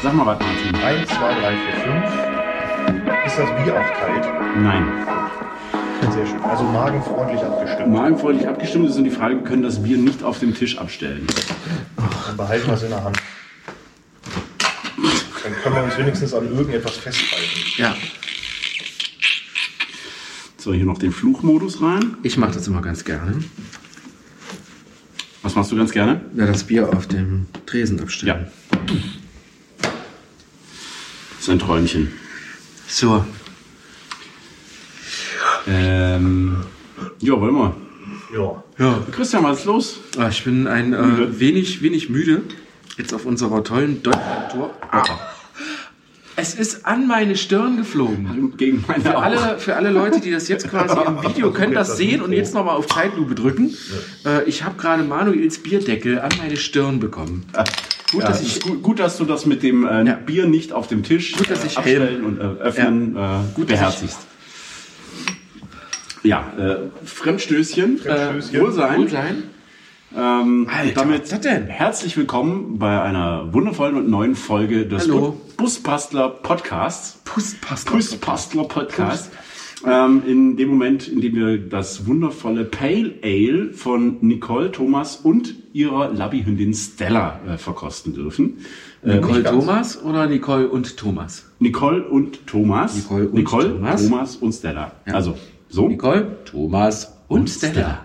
Sag mal was, Martin. 1, 2, 3, 4, 5. Ist das Bier auch kalt? Nein. Sehr schön. Also magenfreundlich abgestimmt. Magenfreundlich abgestimmt ist und die Frage, wir können das Bier nicht auf dem Tisch abstellen. Dann behalten wir es in der Hand. Dann können wir uns wenigstens an irgendetwas festhalten. Ja. So, hier noch den Fluchmodus rein. Ich mache das immer ganz gerne. Was machst du ganz gerne? Ja, das Bier auf dem Tresen abstellen. Ja. Das ist ein Träumchen. So. Ja, wollen wir. Ja. Christian, was ist los? Ich bin wenig müde. Jetzt auf unserer tollen Deutschlandtour. Es ist an meine Stirn geflogen. Gegen meine Für alle Leute, die das jetzt quasi im Video können das sehen und jetzt nochmal auf Zeitlupe drücken. Ich habe gerade Manuels Bierdeckel an meine Stirn bekommen. Gut, dass du das mit dem Bier nicht auf dem Tisch abstellen und öffnen beherzigst. Ja, Fremdstößchen. Wohlsein. Damit herzlich willkommen bei einer wundervollen und neuen Folge des Busbastler Podcasts. Busbastler Podcast. In dem Moment, in dem wir das wundervolle Pale Ale von Nicole, Thomas und ihrer Labbyhündin Stella verkosten dürfen. Nicole Thomas oder Nicole und Thomas? Nicole und Thomas. Nicole Thomas und Stella. Ja. Also so. Nicole, Thomas und Stella.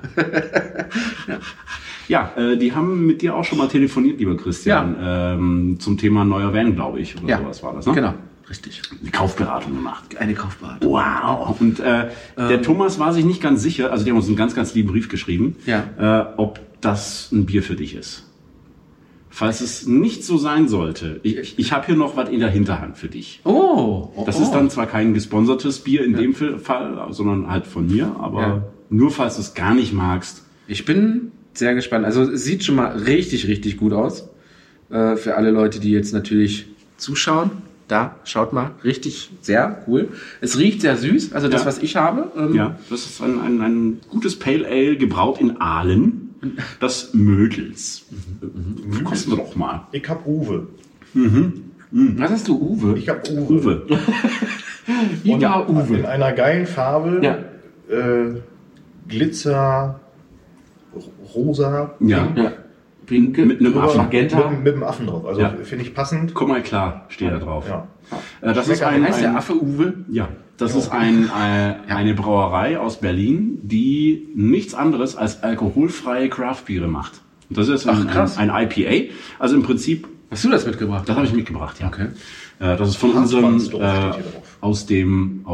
Ja, die haben mit dir auch schon mal telefoniert, lieber Christian, zum Thema neuer Van, glaube ich, oder sowas war das, ne? Genau, richtig. Eine Kaufberatung gemacht. Eine Kaufberatung. Wow. Und der Thomas war sich nicht ganz sicher, also die haben uns einen ganz, ganz lieben Brief geschrieben, ob das ein Bier für dich ist. Falls es nicht so sein sollte, ich habe hier noch was in der Hinterhand für dich. Das ist dann zwar kein gesponsertes Bier in dem Fall, sondern halt von mir, aber nur falls du es gar nicht magst. Ich bin sehr gespannt. Also es sieht schon mal richtig, richtig gut aus. Für alle Leute, die jetzt natürlich zuschauen. Da, schaut mal. Richtig, sehr cool. Es riecht sehr süß. Also das, was ich habe. Das ist ein gutes Pale Ale, gebraut in Aalen. Das Mödels. Kosten wir doch mal. Ich hab Uwe. Was hast du, Uwe? Ich hab Uwe. Uwe. In einer geilen Farbe. Ja. Glitzer, rosa, Pink. Mit einem Affen. Magenta. Mit einem Affen drauf. Also finde ich passend. Komm mal klar, steht da drauf. Ja. Das ist heißt der Affe Uwe? Ja, das ist eine Brauerei aus Berlin, die nichts anderes als alkoholfreie Craftbiere macht. Und das ist ein IPA. Also im Prinzip. Hast du das mitgebracht? Das habe ich mitgebracht, ja. Okay. Das ist von unserem aus dem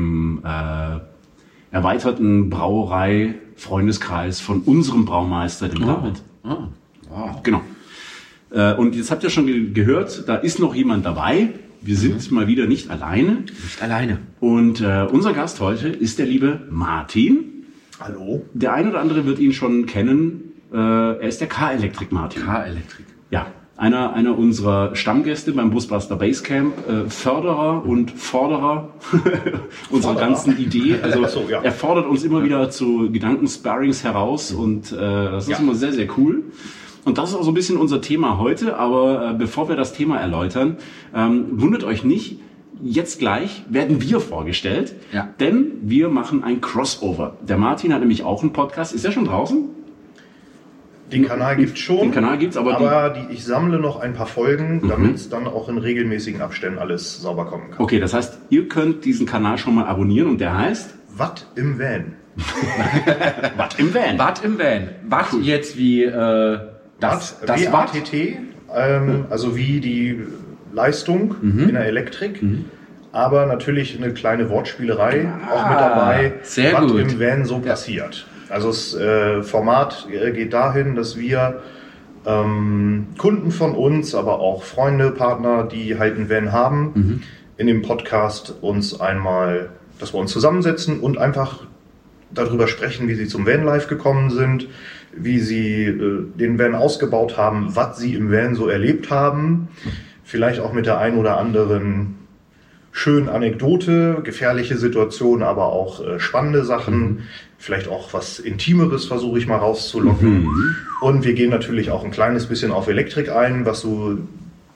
erweiterten Brauerei-Freundeskreis von unserem Braumeister, dem David. Wow. Genau. Und jetzt habt ihr schon gehört, da ist noch jemand dabei. Wir sind mal wieder nicht alleine. Nicht alleine. Und unser Gast heute ist der liebe Martin. Hallo. Der ein oder andere wird ihn schon kennen. Er ist der K-Elektrik Martin. K-Elektrik. Ja. Einer unserer Stammgäste beim Busbuster Basecamp, Förderer und Forderer unserer ganzen Idee. Also er fordert uns immer wieder zu Gedankensparrings heraus und das ist immer sehr, sehr cool. Und das ist auch so ein bisschen unser Thema heute, aber bevor wir das Thema erläutern, wundert euch nicht, jetzt gleich werden wir vorgestellt, denn wir machen ein Crossover. Der Martin hat nämlich auch einen Podcast, ist der schon draußen? Den Kanal gibt's schon. Den Kanal gibt's, aber ich sammle noch ein paar Folgen, damit es dann auch in regelmäßigen Abständen alles sauber kommen kann. Okay, das heißt, ihr könnt diesen Kanal schon mal abonnieren und der heißt? Watt im Van. Watt im Van. Watt im Van. Watt cool. Jetzt wie das WATT, also wie die Leistung in der Elektrik. Aber natürlich eine kleine Wortspielerei auch mit dabei, sehr was gut. im Van so passiert. Also das Format geht dahin, dass wir Kunden von uns, aber auch Freunde, Partner, die halt einen Van haben, in dem Podcast dass wir uns zusammensetzen und einfach darüber sprechen, wie sie zum Vanlife gekommen sind, wie sie den Van ausgebaut haben, was sie im Van so erlebt haben, vielleicht auch mit der ein oder anderen schönen Anekdote, gefährliche Situationen, aber auch spannende Sachen, vielleicht auch was Intimeres versuche ich mal rauszulocken. Und wir gehen natürlich auch ein kleines bisschen auf Elektrik ein, was so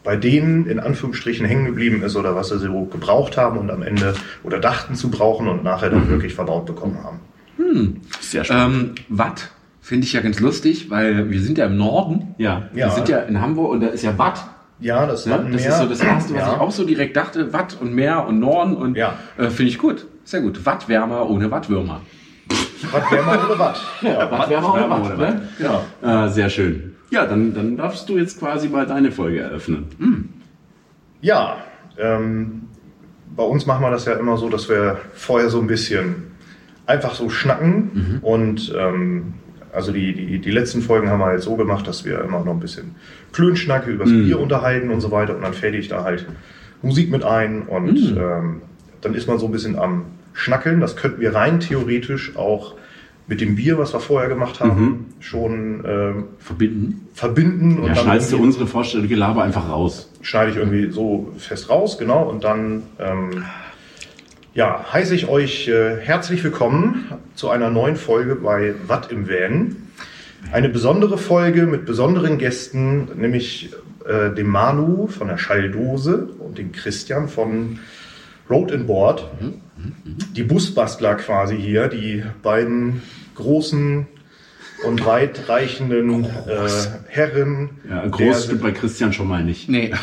bei denen in Anführungsstrichen hängen geblieben ist oder was sie so gebraucht haben und am Ende oder dachten zu brauchen und nachher dann wirklich verbaut bekommen haben. Sehr spannend. Watt finde ich ja ganz lustig, weil wir sind ja im Norden. Ja. Wir sind ja in Hamburg und da ist ja Watt. Ja, das Ja, das ist so das Erste, was ich auch so direkt dachte. Watt und Meer und Norden und finde ich gut. Sehr gut. Wattwärmer ohne Wattwürmer. Wattwärmer ohne Watt. Ja, Wattwärmer ohne Watt. Ne? Genau. Sehr schön. Ja, dann darfst du jetzt quasi mal deine Folge eröffnen. Ja, bei uns machen wir das ja immer so, dass wir vorher so ein bisschen einfach so schnacken und also die letzten Folgen haben wir halt so gemacht, dass wir immer noch ein bisschen Klönschnacke übers Bier unterhalten und so weiter und dann fäde ich da halt Musik mit ein und dann ist man so ein bisschen am Schnackeln. Das könnten wir rein theoretisch auch mit dem Bier, was wir vorher gemacht haben, schon verbinden. Und Ja, dann schneidest du unsere vorstellige Gelaber einfach raus. schneide ich irgendwie so fest raus, genau, und dann heiße ich euch herzlich willkommen zu einer neuen Folge bei Watt im Van. Eine besondere Folge mit besonderen Gästen, nämlich dem Manu von der Schalldose und dem Christian von Road and Board. Die Busbastler quasi hier, die beiden großen und weitreichenden Herren. Ja, groß stimmt bei Christian schon mal nicht. Nee.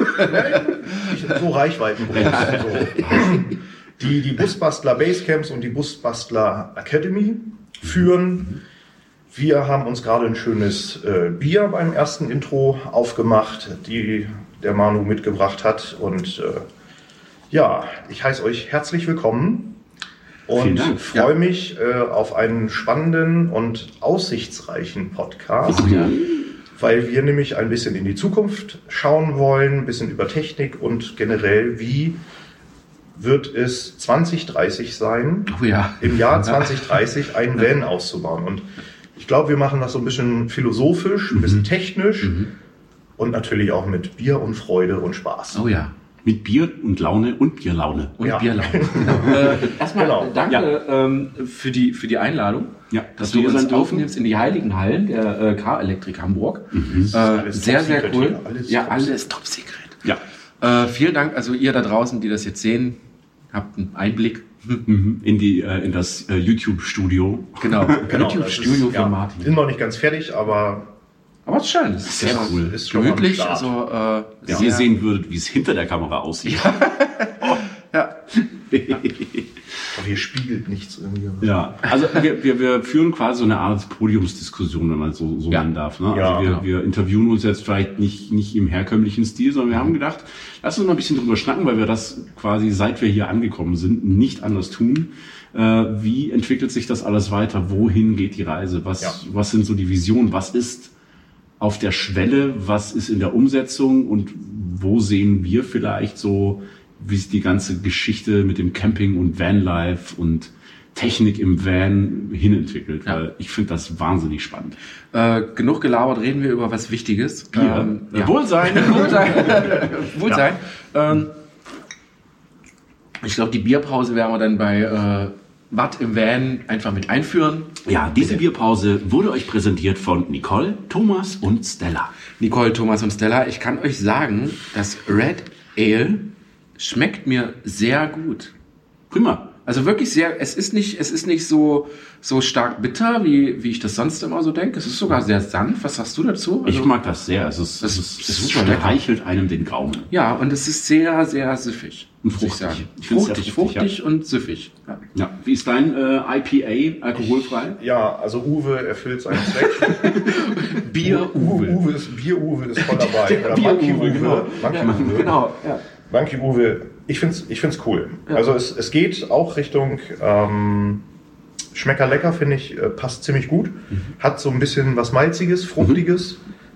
So Reichweitengroß. So. Die Busbastler Basecamps und die Busbastler Academy führen. Wir haben uns gerade ein schönes Bier beim ersten Intro aufgemacht, die der Manu mitgebracht hat. Und ich heiße euch herzlich willkommen und freue mich auf einen spannenden und aussichtsreichen Podcast. Weil wir nämlich ein bisschen in die Zukunft schauen wollen, ein bisschen über Technik und generell, wie wird es 2030 sein, im Jahr 2030 einen Van auszubauen. Und ich glaube, wir machen das so ein bisschen philosophisch, ein bisschen technisch und natürlich auch mit Bier und Freude und Spaß. Oh ja. Mit Bier und Laune und Bierlaune. Und Bierlaune. Erstmal danke für die Einladung, dass du uns aufnimmst in die heiligen Hallen der K-Elektrik Hamburg. Sehr, sehr cool. Alles top secret. Ja. Vielen Dank, also ihr da draußen, die das jetzt sehen, habt einen Einblick in das YouTube-Studio. Genau. YouTube-Studio von Martin. Sind noch nicht ganz fertig, aber es ist schön. Es ist sehr cool. Ist schon gemütlich. Also, ihr sehen würdet, wie es hinter der Kamera aussieht. Ja. aber hier spiegelt nichts irgendwie. Ja, also wir führen quasi so eine Art Podiumsdiskussion, wenn man so nennen darf. Ne? Ja, also wir interviewen uns jetzt vielleicht nicht im herkömmlichen Stil, sondern wir haben gedacht, lass uns mal ein bisschen drüber schnacken, weil wir das quasi, seit wir hier angekommen sind, nicht anders tun. Wie entwickelt sich das alles weiter? Wohin geht die Reise? Was sind so die Visionen? Was ist auf der Schwelle? Was ist in der Umsetzung? Und wo sehen wir vielleicht so, wie sich die ganze Geschichte mit dem Camping und Vanlife und Technik im Van hinentwickelt? Weil ich finde das wahnsinnig spannend. Genug gelabert, reden wir über was Wichtiges. Bier. Wohlsein. Wohlsein. Ich glaube, die Bierpause werden wir dann bei Watt im Van einfach mit einführen. Ja, diese Bierpause wurde euch präsentiert von Nicole, Thomas und Stella. Nicole, Thomas und Stella, ich kann euch sagen, das Red Ale schmeckt mir sehr gut. Prima. Also wirklich sehr, es ist nicht so stark bitter, wie ich das sonst immer so denke. Es ist sogar sehr sanft. Was sagst du dazu? Also, ich mag das sehr. Es streichelt einem den Gaumen. Ja, und es ist sehr, sehr süffig. Und fruchtig. Fruchtig und süffig. Ja. Wie ist dein IPA, alkoholfrei? Ja, also Uwe erfüllt seinen Zweck. Bier-Uwe. Bier-Uwe ist voll dabei. Oder Monkey-Uwe. Genau, ja. Monkey-Uwe, ich find's cool. Ja. Also es geht auch Richtung Schmecker lecker, finde ich, passt ziemlich gut. Hat so ein bisschen was Malziges, Fruchtiges.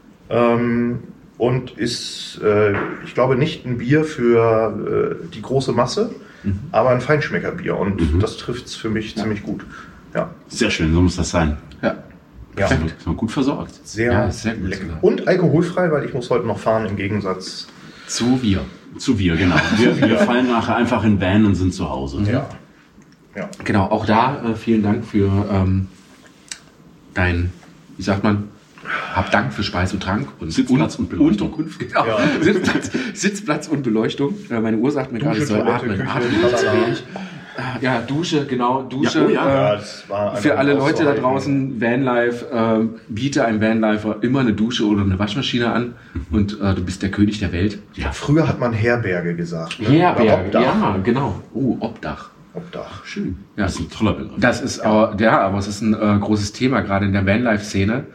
Und ist, ich glaube, nicht ein Bier für die große Masse, aber ein Feinschmeckerbier. Und das trifft's für mich ziemlich gut. Ja. Sehr schön, so muss das sein. Ja. Ist man gut versorgt. Sehr gut, lecker. Und alkoholfrei, weil ich muss heute noch fahren, im Gegensatz zu wir. Zu wir, genau. Wir fallen nachher einfach in Van und sind zu Hause. Ja. Genau, auch da vielen Dank für dein, wie sagt man, hab Dank für Speis und Trank und Sitzplatz und Beleuchtung. Unterkunft. Genau. Ja. Sitzplatz und Beleuchtung. Meine Uhr sagt mir gerade, ich soll atmen. Atmen zu wenig. Ja, Dusche, genau. Dusche. Das war für alle Leute da draußen, Vanlife, biete einem Vanlifer immer eine Dusche oder eine Waschmaschine an und du bist der König der Welt. Ja. Früher hat man Herberge gesagt. Ne? Herberge, ja, genau. Obdach. Obdach. Schön. Ja, das ist ein toller Begriff. Das ist aber es ist ein großes Thema, gerade in der Vanlife-Szene.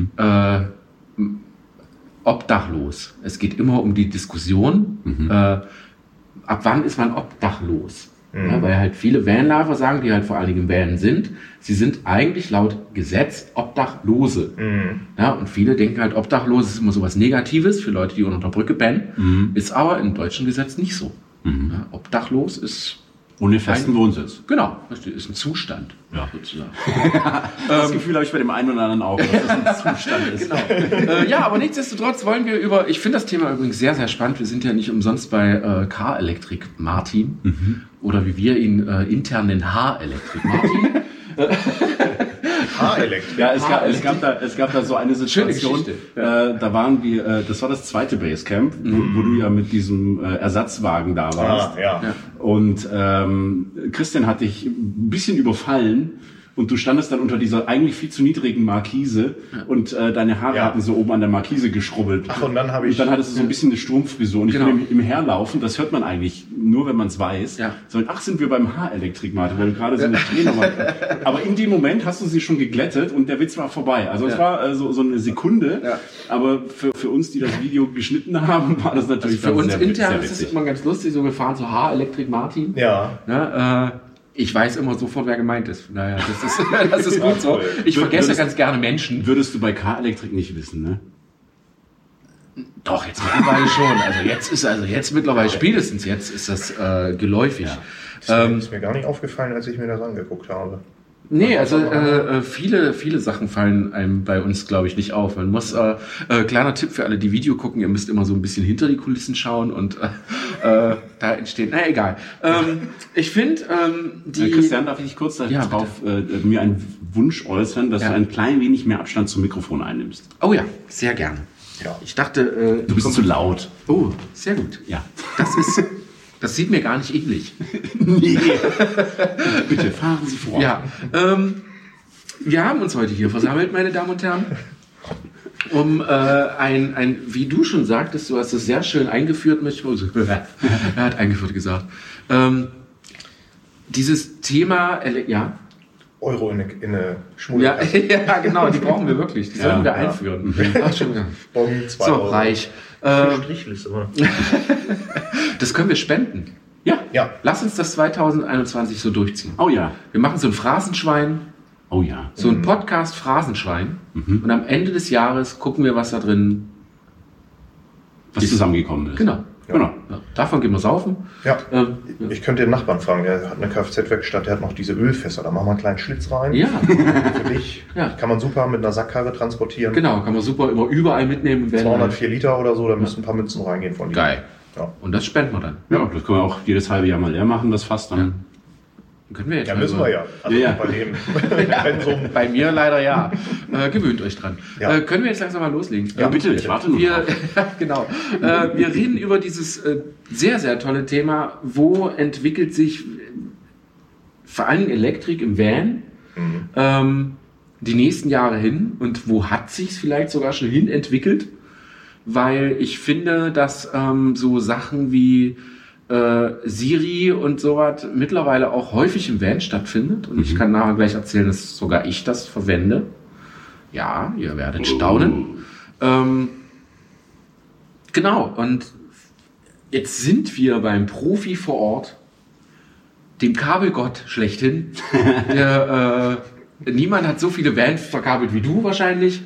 Obdachlos. Es geht immer um die Diskussion, ab wann ist man obdachlos? Ja, weil halt viele Vanlifer sagen, die halt vor allen Dingen im Van sind, sie sind eigentlich laut Gesetz Obdachlose. Ja, und viele denken halt, obdachlos ist immer so was Negatives für Leute, die unter der Brücke pennen. Ist aber im deutschen Gesetz nicht so. Ja, obdachlos ist ohne festen Wohnsitz. Genau, das ist ein Zustand. Ja, sozusagen. Das Gefühl habe ich bei dem einen oder anderen auch, dass das ein Zustand ist. Genau. Ja, aber nichtsdestotrotz wollen wir ich finde das Thema übrigens sehr, sehr spannend. Wir sind ja nicht umsonst bei Car Electric Martin oder wie wir ihn intern nennen, H-Electric Martin. H-Electric. Ja, es gab da so eine Situation, da waren wir, das war das zweite Basecamp, wo du ja mit diesem Ersatzwagen da warst. Ja. Und Christian hat dich ein bisschen überfallen und du standest dann unter dieser eigentlich viel zu niedrigen Markise und deine Haare hatten so oben an der Markise geschrubbelt. Ach, und dann hattest du so ein bisschen eine Strumpffrisur. Und ich bin im Herlaufen, das hört man eigentlich nur, wenn man es weiß. Ja. So, sind wir beim Haarelektrikmarkt, weil du gerade so eine Strähne machst. Aber in dem Moment hast du sie schon geglättet und der Witz war vorbei. Also es war so eine Sekunde, aber für uns, die das Video geschnitten haben, war das natürlich für uns intern ist es immer ganz lustig, so wir fahren so Haarelektrik Martin. Ja. Ich weiß immer sofort, wer gemeint ist. Naja, das ist gut so. Ich vergesse ganz gerne Menschen. Würdest du bei Car-Electric nicht wissen, ne? Doch, jetzt mittlerweile schon. Also jetzt mittlerweile spätestens jetzt ist das geläufig. Ja. Ist mir gar nicht aufgefallen, als ich mir das angeguckt habe. Nee, also viele Sachen fallen einem bei uns, glaube ich, nicht auf. Man muss, kleiner Tipp für alle, die Video gucken, ihr müsst immer so ein bisschen hinter die Kulissen schauen und da entsteht, egal. Ich finde, Christian, darf ich kurz darauf mir einen Wunsch äußern, dass du ein klein wenig mehr Abstand zum Mikrofon einnimmst? Oh ja, sehr gerne. Ja. Ich dachte, du bist zu laut. Oh, sehr gut. Ja. Das sieht mir gar nicht ähnlich. Nee. Bitte, fahren Sie vor. Ja, wir haben uns heute hier versammelt, meine Damen und Herren, um wie du schon sagtest, du hast es sehr schön eingeführt, er hat eingeführt gesagt, dieses Thema, Euro in eine Schmuddel. Ja, genau, die brauchen wir wirklich. Die sollten wir einführen. Ach, schon wieder. Bon, 2 so, Euro. Reich. Strichliste. Das können wir spenden. Ja. Lass uns das 2021 so durchziehen. Oh ja. Wir machen so ein Phrasenschwein. Oh ja. So ein Podcast-Phrasenschwein. Und am Ende des Jahres gucken wir, was da drin zusammengekommen ist. Genau. Ja. Davon gehen wir saufen. Ja. Ich könnte den Nachbarn fragen, der hat eine Kfz-Werkstatt, der hat noch diese Ölfässer, da machen wir einen kleinen Schlitz rein. Ja. Für dich. Ja. Kann man super mit einer Sackkarre transportieren. Genau, kann man super immer überall mitnehmen. 204 Liter oder so, da müssen ein paar Münzen reingehen von dir. Geil. Ja. Und das spenden wir dann. Ja, das können wir auch jedes halbe Jahr mal leer machen, das Fass dann. Ja. Können wir jetzt müssen wir ja. Also bei dem. Bei mir leider ja. Gewöhnt euch dran. Ja. Können wir jetzt langsam mal loslegen? Ja, bitte. Ich warte nur. Genau. Wir reden über dieses sehr, sehr tolle Thema. Wo entwickelt sich vor allem Elektrik im Van die nächsten Jahre hin? Und wo hat sich es vielleicht sogar schon hin entwickelt? Weil ich finde, dass so Sachen wie Siri und sowas mittlerweile auch häufig im Van stattfindet. Und ich kann nachher gleich erzählen, dass sogar ich das verwende. Ja, ihr werdet staunen. Genau, und jetzt sind wir beim Profi vor Ort, dem Kabelgott schlechthin. Niemand hat so viele Vans verkabelt wie du wahrscheinlich.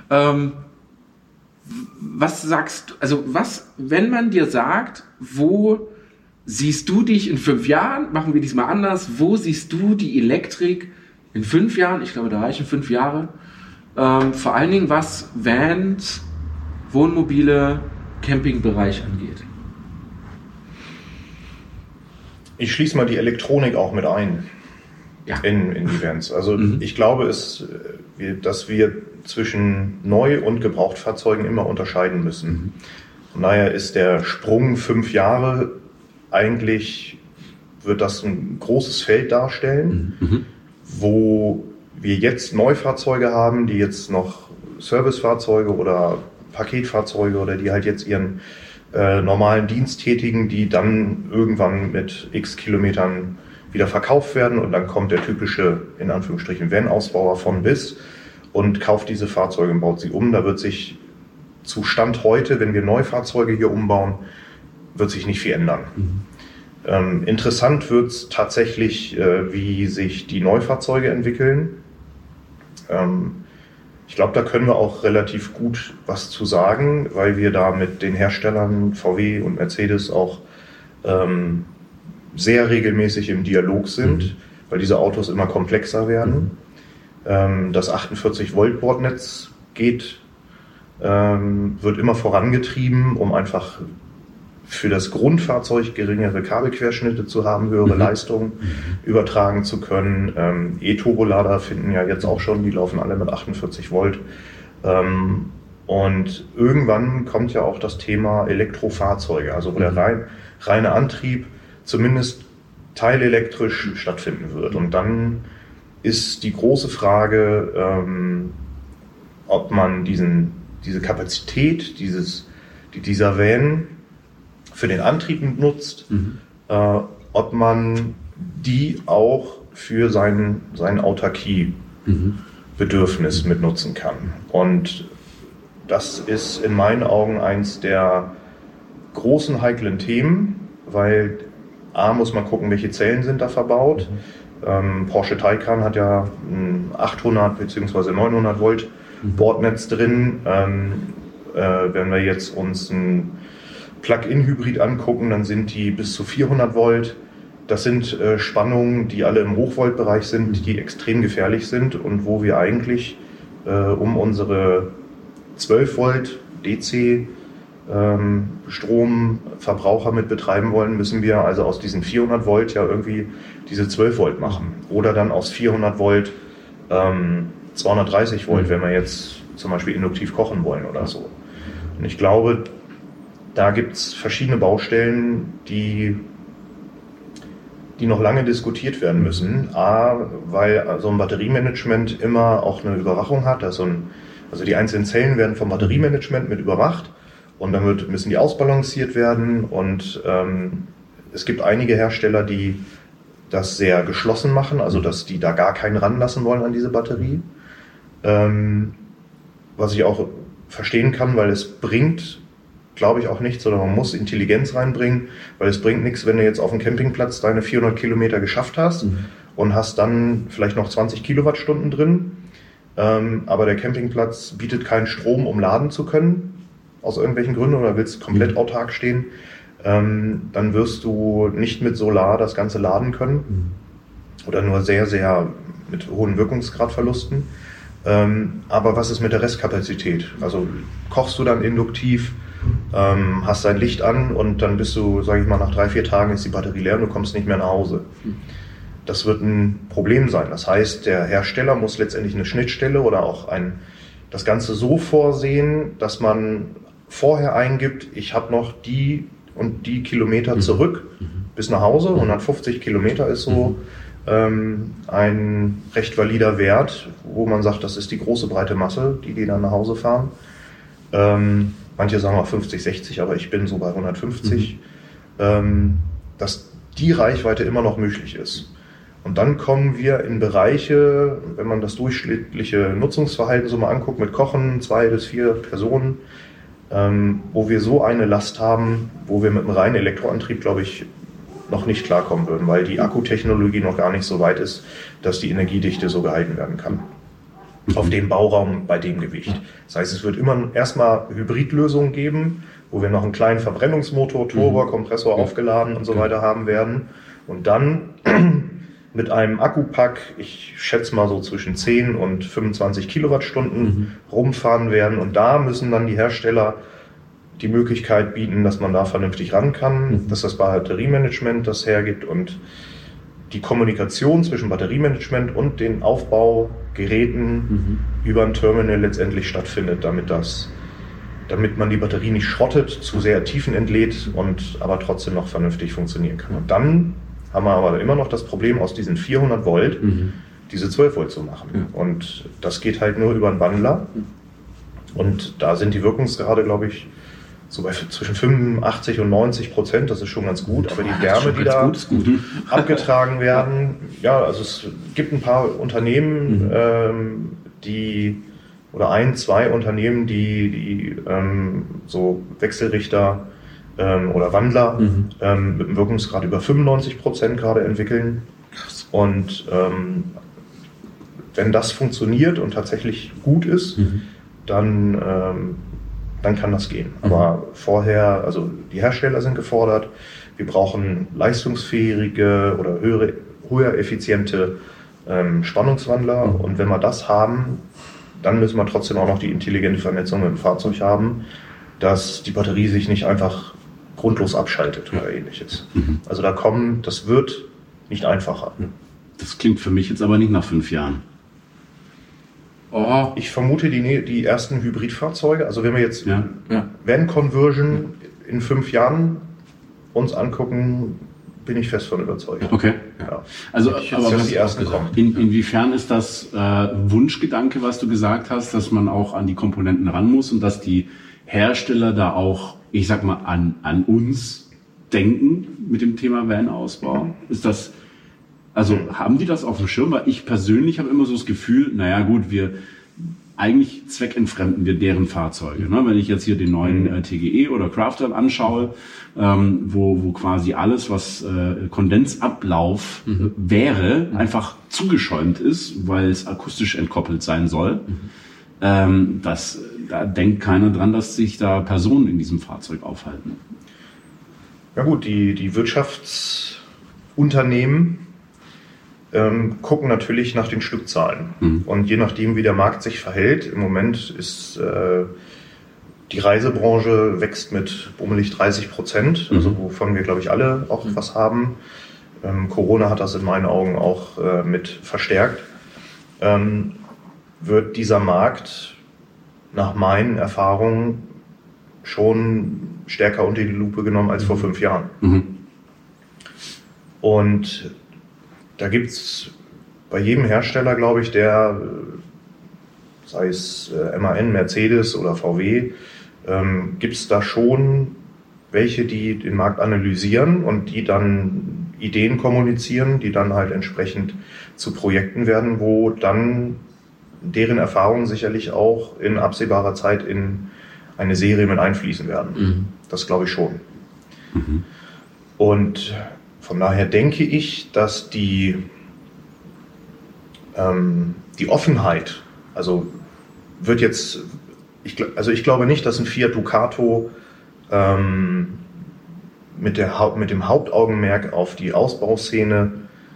Was sagst du, also wenn man dir sagt, wo siehst du dich in 5 Jahren? Machen wir diesmal anders. Wo siehst du die Elektrik in 5 Jahren? Ich glaube, da reichen 5 Jahre. Vor allen Dingen, was Vans, Wohnmobile, Campingbereich angeht. Ich schließe mal die Elektronik auch mit ein. Ja. In die Vans. Also ich glaube, dass wir zwischen Neu- und Gebrauchtfahrzeugen immer unterscheiden müssen. Von daher ist der Sprung 5 Jahre eigentlich, wird das ein großes Feld darstellen, wo wir jetzt Neufahrzeuge haben, die jetzt noch Servicefahrzeuge oder Paketfahrzeuge oder die halt jetzt ihren normalen Dienst tätigen, die dann irgendwann mit x Kilometern wieder verkauft werden und dann kommt der typische, in Anführungsstrichen, Van-Ausbauer von bis und kauft diese Fahrzeuge und baut sie um. Da wird sich zu Stand heute, wenn wir Neufahrzeuge hier umbauen, wird sich nicht viel ändern. Interessant wird es tatsächlich, wie sich die Neufahrzeuge entwickeln. Ich glaube, da können wir auch relativ gut was zu sagen, weil wir da mit den Herstellern VW und Mercedes auch sehr regelmäßig im Dialog sind, weil diese Autos immer komplexer werden. Das 48-Volt-Bordnetz wird immer vorangetrieben, um einfach für das Grundfahrzeug geringere Kabelquerschnitte zu haben, höhere Leistung übertragen zu können. E-Turbolader finden ja jetzt auch schon, die laufen alle mit 48 Volt. Und irgendwann kommt ja auch das Thema Elektrofahrzeuge, also wo der reine Antrieb zumindest teilelektrisch stattfinden wird. Und dann ist die große Frage, ob man diese Kapazität dieser Van für den Antrieb nutzt, ob man die auch für sein Autarkie-Bedürfnis mitnutzen kann. Und das ist in meinen Augen eins der großen heiklen Themen, weil A, muss man gucken, welche Zellen sind da verbaut. Porsche Taycan hat ja ein 800 bzw. 900 Volt Bordnetz drin. Wenn wir jetzt uns ein Plug-in-Hybrid angucken, dann sind die bis zu 400 Volt. Das sind Spannungen, die alle im Hochvoltbereich sind, die extrem gefährlich sind und wo wir eigentlich um unsere 12 Volt DC Stromverbraucher mit betreiben wollen, müssen wir also aus diesen 400 Volt ja irgendwie diese 12 Volt machen. Oder dann aus 400 Volt 230 Volt, wenn wir jetzt zum Beispiel induktiv kochen wollen oder so. Und ich glaube, da gibt es verschiedene Baustellen, die noch lange diskutiert werden müssen. A, weil so ein Batteriemanagement immer auch eine Überwachung hat. Also die einzelnen Zellen werden vom Batteriemanagement mit überwacht und dann müssen die ausbalanciert werden. Und es gibt einige Hersteller, die das sehr geschlossen machen, also dass die da gar keinen ranlassen wollen an diese Batterie. Was ich auch verstehen kann, weil es bringt, glaube ich, auch nichts, sondern man muss Intelligenz reinbringen, weil es bringt nichts, wenn du jetzt auf dem Campingplatz deine 400 Kilometer geschafft hast und hast dann vielleicht noch 20 Kilowattstunden drin, aber der Campingplatz bietet keinen Strom, um laden zu können, aus irgendwelchen Gründen, oder willst komplett autark stehen, dann wirst du nicht mit Solar das Ganze laden können oder nur sehr, sehr mit hohen Wirkungsgradverlusten. Aber was ist mit der Restkapazität? Also kochst du dann induktiv, hast dein Licht an und dann bist du, sage ich mal, nach 3-4 Tagen ist die Batterie leer und du kommst nicht mehr nach Hause. Das wird ein Problem sein. Das heißt, der Hersteller muss letztendlich eine Schnittstelle oder auch das Ganze so vorsehen, dass man vorher eingibt, ich habe noch die und die Kilometer zurück bis nach Hause. 150 Kilometer ist so ein recht valider Wert, wo man sagt, das ist die große breite Masse, die dann nach Hause fahren. Manche sagen auch 50, 60, aber ich bin so bei 150, dass die Reichweite immer noch möglich ist. Und dann kommen wir in Bereiche, wenn man das durchschnittliche Nutzungsverhalten so mal anguckt, mit Kochen, 2 bis 4 Personen, wo wir so eine Last haben, wo wir mit einem reinen Elektroantrieb, glaube ich, noch nicht klarkommen würden, weil die Akkutechnologie noch gar nicht so weit ist, dass die Energiedichte so gehalten werden kann. Auf dem Bauraum bei dem Gewicht. Das heißt, es wird immer erstmal Hybridlösungen geben, wo wir noch einen kleinen Verbrennungsmotor, Turbo, Kompressor aufgeladen und so weiter haben werden. Und dann mit einem Akkupack, ich schätze mal so zwischen 10 und 25 Kilowattstunden rumfahren werden. Und da müssen dann die Hersteller die Möglichkeit bieten, dass man da vernünftig ran kann, dass das Batteriemanagement das hergibt und die Kommunikation zwischen Batteriemanagement und den Aufbaugeräten über ein Terminal letztendlich stattfindet, damit man die Batterie nicht schrottet, zu sehr Tiefen entlädt und aber trotzdem noch vernünftig funktionieren kann. Und dann haben wir aber immer noch das Problem, aus diesen 400 Volt diese 12 Volt zu machen. Ja. Und das geht halt nur über einen Wandler. Und da sind die Wirkungsgrade, glaube ich, so bei zwischen 85% und 90%, das ist schon ganz gut, aber die Wärme, die da abgetragen werden, ja, also es gibt ein paar Unternehmen, oder 2 Unternehmen, die so Wechselrichter oder Wandler mit einem Wirkungsgrad über 95% gerade entwickeln. Und wenn das funktioniert und tatsächlich gut ist, dann kann das gehen. Aber vorher, also die Hersteller sind gefordert, wir brauchen leistungsfähige oder höher effiziente Spannungswandler. Und wenn wir das haben, dann müssen wir trotzdem auch noch die intelligente Vernetzung mit dem Fahrzeug haben, dass die Batterie sich nicht einfach grundlos abschaltet oder ähnliches. Also das wird nicht einfacher. Das klingt für mich jetzt aber nicht nach 5 Jahren. Ich vermute die ersten Hybridfahrzeuge, also wenn wir jetzt Van Conversion in 5 Jahren uns angucken, bin ich fest von überzeugt. Okay. Ja. Also, aber die ersten kommen. Inwiefern ist das Wunschgedanke, was du gesagt hast, dass man auch an die Komponenten ran muss und dass die Hersteller da auch, ich sag mal, an uns denken mit dem Thema Van-Ausbau? Ist das, also haben die das auf dem Schirm? Weil ich persönlich habe immer so das Gefühl, naja gut, eigentlich zweckentfremden wir deren Fahrzeuge. Ne? Wenn ich jetzt hier den neuen TGE oder Crafter anschaue, wo quasi alles, was Kondensablauf wäre, einfach zugeschäumt ist, weil es akustisch entkoppelt sein soll. Da denkt keiner dran, dass sich da Personen in diesem Fahrzeug aufhalten. Ja gut, die Wirtschaftsunternehmen gucken natürlich nach den Stückzahlen. Und je nachdem, wie der Markt sich verhält, im Moment ist die Reisebranche wächst mit bummelig 30%, also wovon wir, glaube ich, alle auch was haben. Corona hat das in meinen Augen auch mit verstärkt. Wird dieser Markt nach meinen Erfahrungen schon stärker unter die Lupe genommen als vor 5 Jahren. Und da gibt es bei jedem Hersteller, glaube ich, der, sei es MAN, Mercedes oder VW, gibt es da schon welche, die den Markt analysieren und die dann Ideen kommunizieren, die dann halt entsprechend zu Projekten werden, wo dann deren Erfahrungen sicherlich auch in absehbarer Zeit in eine Serie mit einfließen werden. Das glaube ich schon. Und von daher denke ich, dass die Offenheit, also wird jetzt, ich glaube nicht, dass ein Fiat Ducato mit dem Hauptaugenmerk auf die Ausbauszene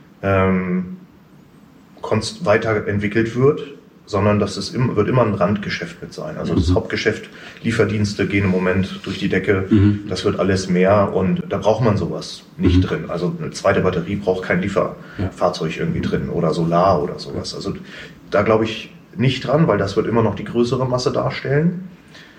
weiterentwickelt wird, sondern dass wird immer ein Randgeschäft mit sein. Also das Hauptgeschäft, Lieferdienste gehen im Moment durch die Decke, das wird alles mehr und da braucht man sowas nicht drin. Also eine zweite Batterie braucht kein Lieferfahrzeug irgendwie drin oder Solar oder sowas. Also da glaube ich nicht dran, weil das wird immer noch die größere Masse darstellen.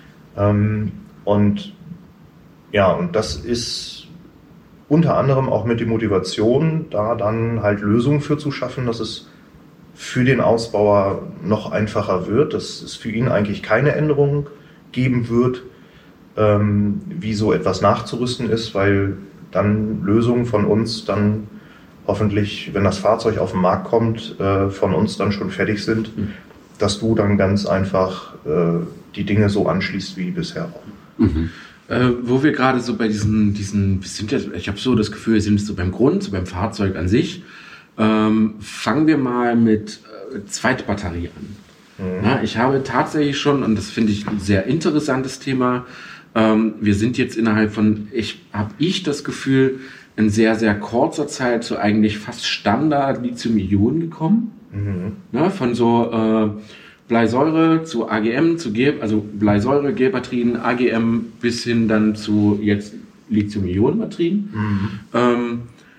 Und das ist unter anderem auch mit der Motivation, da dann halt Lösungen für zu schaffen, dass es für den Ausbauer noch einfacher wird, dass es für ihn eigentlich keine Änderungen geben wird, wie so etwas nachzurüsten ist, weil dann Lösungen von uns dann hoffentlich, wenn das Fahrzeug auf den Markt kommt, von uns dann schon fertig sind, dass du dann ganz einfach die Dinge so anschließt wie bisher auch. Wo wir gerade so bei diesen ich habe so das Gefühl, wir sind so beim beim Fahrzeug an sich. Fangen wir mal mit Zweitbatterie an. Ja, ich habe tatsächlich schon, und das finde ich ein sehr interessantes Thema, wir sind jetzt innerhalb von, habe ich das Gefühl, in sehr, sehr kurzer Zeit zu eigentlich fast Standard Lithium-Ionen gekommen. Ja, von so Bleisäure zu AGM, also Bleisäure, Gelbatterien, AGM bis hin dann zu jetzt Lithium-Ionen-Batterien.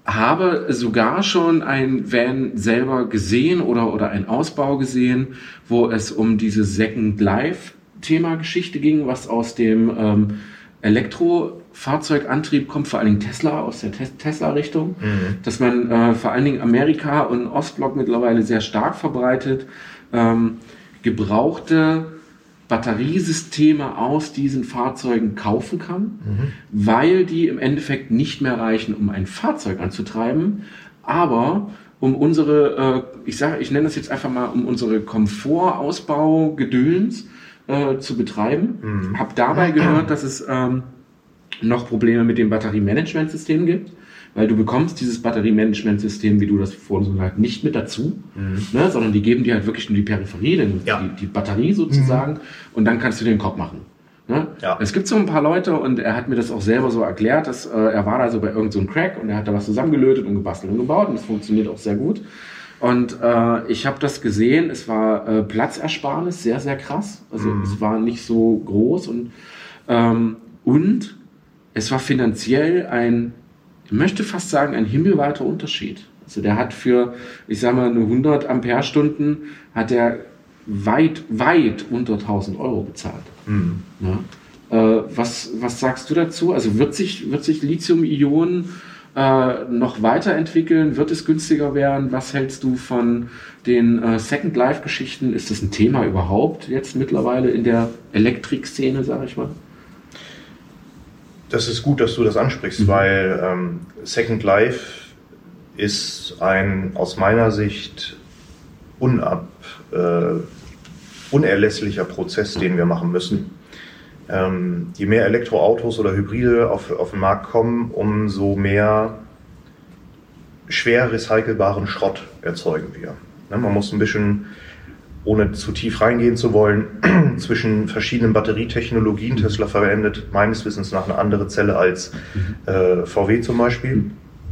habe sogar schon ein Van selber gesehen oder einen Ausbau gesehen, wo es um diese Second Life Thema-Geschichte ging, was aus dem Elektrofahrzeugantrieb kommt, vor allen Dingen Tesla, aus der Tesla-Richtung, dass man vor allen Dingen Amerika und Ostblock mittlerweile sehr stark verbreitet, gebrauchte Batteriesysteme aus diesen Fahrzeugen kaufen kann, weil die im Endeffekt nicht mehr reichen, um ein Fahrzeug anzutreiben, aber um unsere, ich nenne das jetzt einfach mal, um unsere Komfortausbau-Gedöns zu betreiben. Habe dabei gehört, dass es noch Probleme mit dem Batteriemanagementsystem gibt, weil du bekommst dieses Batteriemanagementsystem, wie du das vorhin so gesagt, nicht mit dazu, ne, sondern die geben dir halt wirklich nur die Peripherie, die Batterie sozusagen, und dann kannst du den Kopf machen. Ne? Ja. Es gibt so ein paar Leute, und er hat mir das auch selber so erklärt, dass er war da so bei irgendeinem so Crack und er hat da was zusammengelötet und gebastelt und gebaut und das funktioniert auch sehr gut. Und ich habe das gesehen, es war Platzersparnis, sehr, sehr krass. Also es war nicht so groß und es war finanziell ich möchte fast sagen, ein himmelweiter Unterschied. Also der hat für, ich sag mal, eine 100 Ampere-Stunden hat er weit, weit unter 1.000 Euro bezahlt. Ja. Was sagst du dazu? Also wird sich Lithium-Ionen noch weiterentwickeln? Wird es günstiger werden? Was hältst du von den Second Life-Geschichten? Ist das ein Thema überhaupt jetzt mittlerweile in der Elektrikszene, sage ich mal? Das ist gut, dass du das ansprichst, weil Second Life ist ein aus meiner Sicht unerlässlicher Prozess, den wir machen müssen. Je mehr Elektroautos oder Hybride auf den Markt kommen, umso mehr schwer recycelbaren Schrott erzeugen wir. Man muss ein bisschen, ohne zu tief reingehen zu wollen, zwischen verschiedenen Batterietechnologien. Tesla verwendet meines Wissens nach eine andere Zelle als VW zum Beispiel.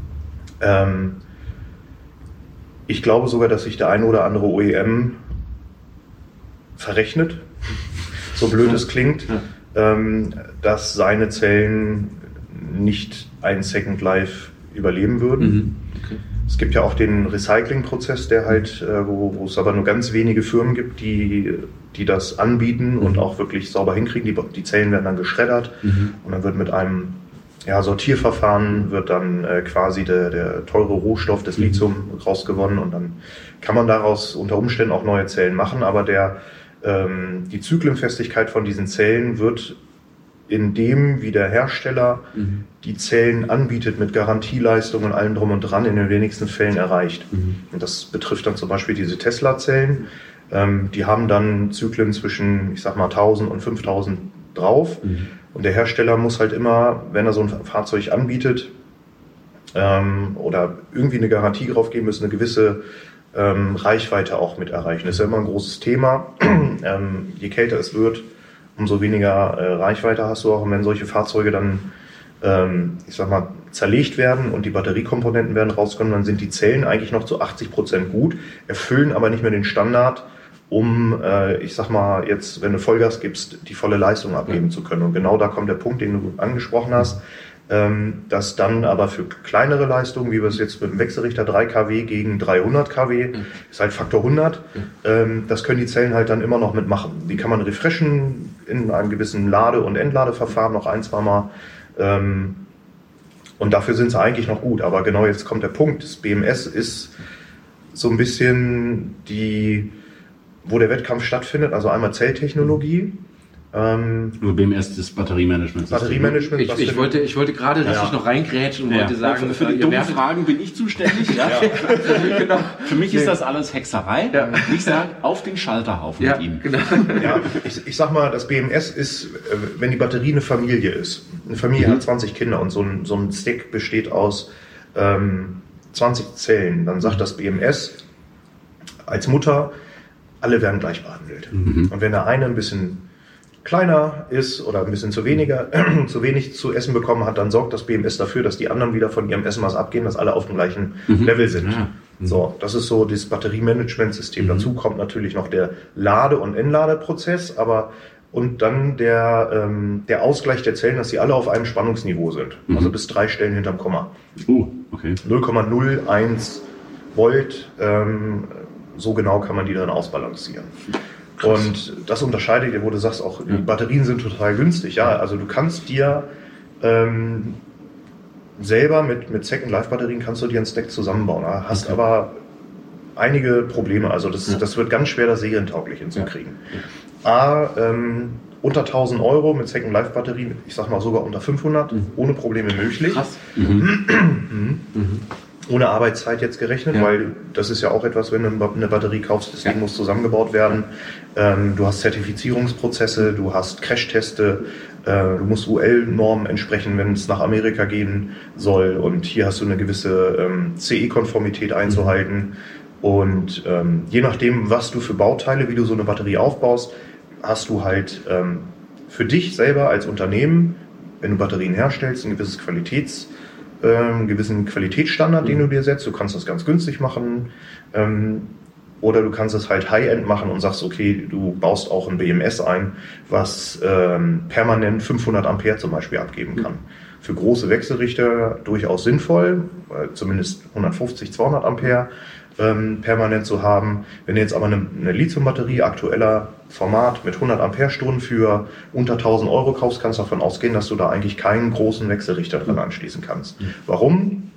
Ich glaube sogar, dass sich der eine oder andere OEM verrechnet, so blöd es klingt, dass seine Zellen nicht ein Second Life überleben würden. Okay. Es gibt ja auch den Recycling-Prozess, der halt, wo es aber nur ganz wenige Firmen gibt, die das anbieten und auch wirklich sauber hinkriegen. Die Zellen werden dann geschreddert und dann wird mit einem Sortierverfahren wird dann quasi der teure Rohstoff des Lithium rausgewonnen und dann kann man daraus unter Umständen auch neue Zellen machen, aber die Zyklenfestigkeit von diesen Zellen wird in dem, wie der Hersteller die Zellen anbietet, mit Garantieleistung und allem drum und dran, in den wenigsten Fällen erreicht. Und das betrifft dann zum Beispiel diese Tesla-Zellen. Die haben dann Zyklen zwischen, ich sag mal, 1000 und 5000 drauf. Und der Hersteller muss halt immer, wenn er so ein Fahrzeug anbietet oder irgendwie eine Garantie drauf geben müssen, eine gewisse Reichweite auch mit erreichen. Das ist ja immer ein großes Thema. Je kälter es wird, umso weniger Reichweite hast du auch. Und wenn solche Fahrzeuge dann, ich sag mal, zerlegt werden und die Batteriekomponenten werden rausgenommen, dann sind die Zellen eigentlich noch zu 80% gut, erfüllen aber nicht mehr den Standard, um, ich sag mal, jetzt, wenn du Vollgas gibst, die volle Leistung abgeben zu können. Und genau da kommt der Punkt, den du angesprochen hast, dass dann aber für kleinere Leistungen, wie wir es jetzt mit dem Wechselrichter 3 kW gegen 300 kW, ist halt Faktor 100, das können die Zellen halt dann immer noch mitmachen. Die kann man refreshen in einem gewissen Lade- und Entladeverfahren noch ein, zwei Mal. Und dafür sind sie eigentlich noch gut. Aber genau jetzt kommt der Punkt, das BMS ist so ein bisschen wo der Wettkampf stattfindet, also einmal Zelltechnologie. Nur BMS, das Batteriemanagement. Ich wollte gerade richtig noch reingrätschen und wollte sagen, für die dummen Fragen bin ich zuständig. Ja? Genau. Für mich ist das alles Hexerei. Ja. Ich sage, auf den Scheiterhaufen mit ihm. Genau. Ja, ich sag mal, das BMS ist, wenn die Batterie eine Familie ist. Eine Familie hat 20 Kinder und so ein Stick besteht aus 20 Zellen. Dann sagt das BMS als Mutter, alle werden gleich behandelt. Und wenn der eine ein bisschen kleiner ist oder ein bisschen zu wenig zu essen bekommen hat, dann sorgt das BMS dafür, dass die anderen wieder von ihrem Essen was abgehen, dass alle auf dem gleichen Level sind. Ja. So, das ist so das Batteriemanagementsystem. Dazu kommt natürlich noch der Lade- und Entladeprozess, aber und dann der Ausgleich der Zellen, dass sie alle auf einem Spannungsniveau sind. Also bis 3 Stellen hinterm Komma. Okay. 0,01 Volt, so genau kann man die dann ausbalancieren. Krass. Und das unterscheidet, wo du sagst, auch die Batterien sind total günstig. Ja, also du kannst dir selber mit Second-Life-Batterien kannst du dir einen Stack zusammenbauen. Hast aber einige Probleme. Also das wird ganz schwer, das serientauglich hinzukriegen. Unter 1000 Euro mit Second-Life-Batterien, ich sag mal sogar unter 500, ohne Probleme möglich. Krass. Ohne Arbeitszeit jetzt gerechnet, weil das ist ja auch etwas, wenn du eine Batterie kaufst, das Ding muss zusammengebaut werden. Du hast Zertifizierungsprozesse, du hast Crashteste, du musst UL-Normen entsprechen, wenn es nach Amerika gehen soll. Und hier hast du eine gewisse CE-Konformität einzuhalten. Und je nachdem, was du für Bauteile, wie du so eine Batterie aufbaust, hast du halt für dich selber als Unternehmen, wenn du Batterien herstellst, ein gewisses gewissen Qualitätsstandard, den du dir setzt. Du kannst das ganz günstig machen oder du kannst es halt High-End machen und sagst, okay, du baust auch ein BMS ein, was permanent 500 Ampere zum Beispiel abgeben kann. Für große Wechselrichter durchaus sinnvoll, zumindest 150, 200 Ampere permanent zu haben. Wenn du jetzt aber eine Lithium-Batterie aktueller Format mit 100 Ampere-Stunden für unter 1000 Euro kaufst, kannst du davon ausgehen, dass du da eigentlich keinen großen Wechselrichter dran anschließen kannst. Warum?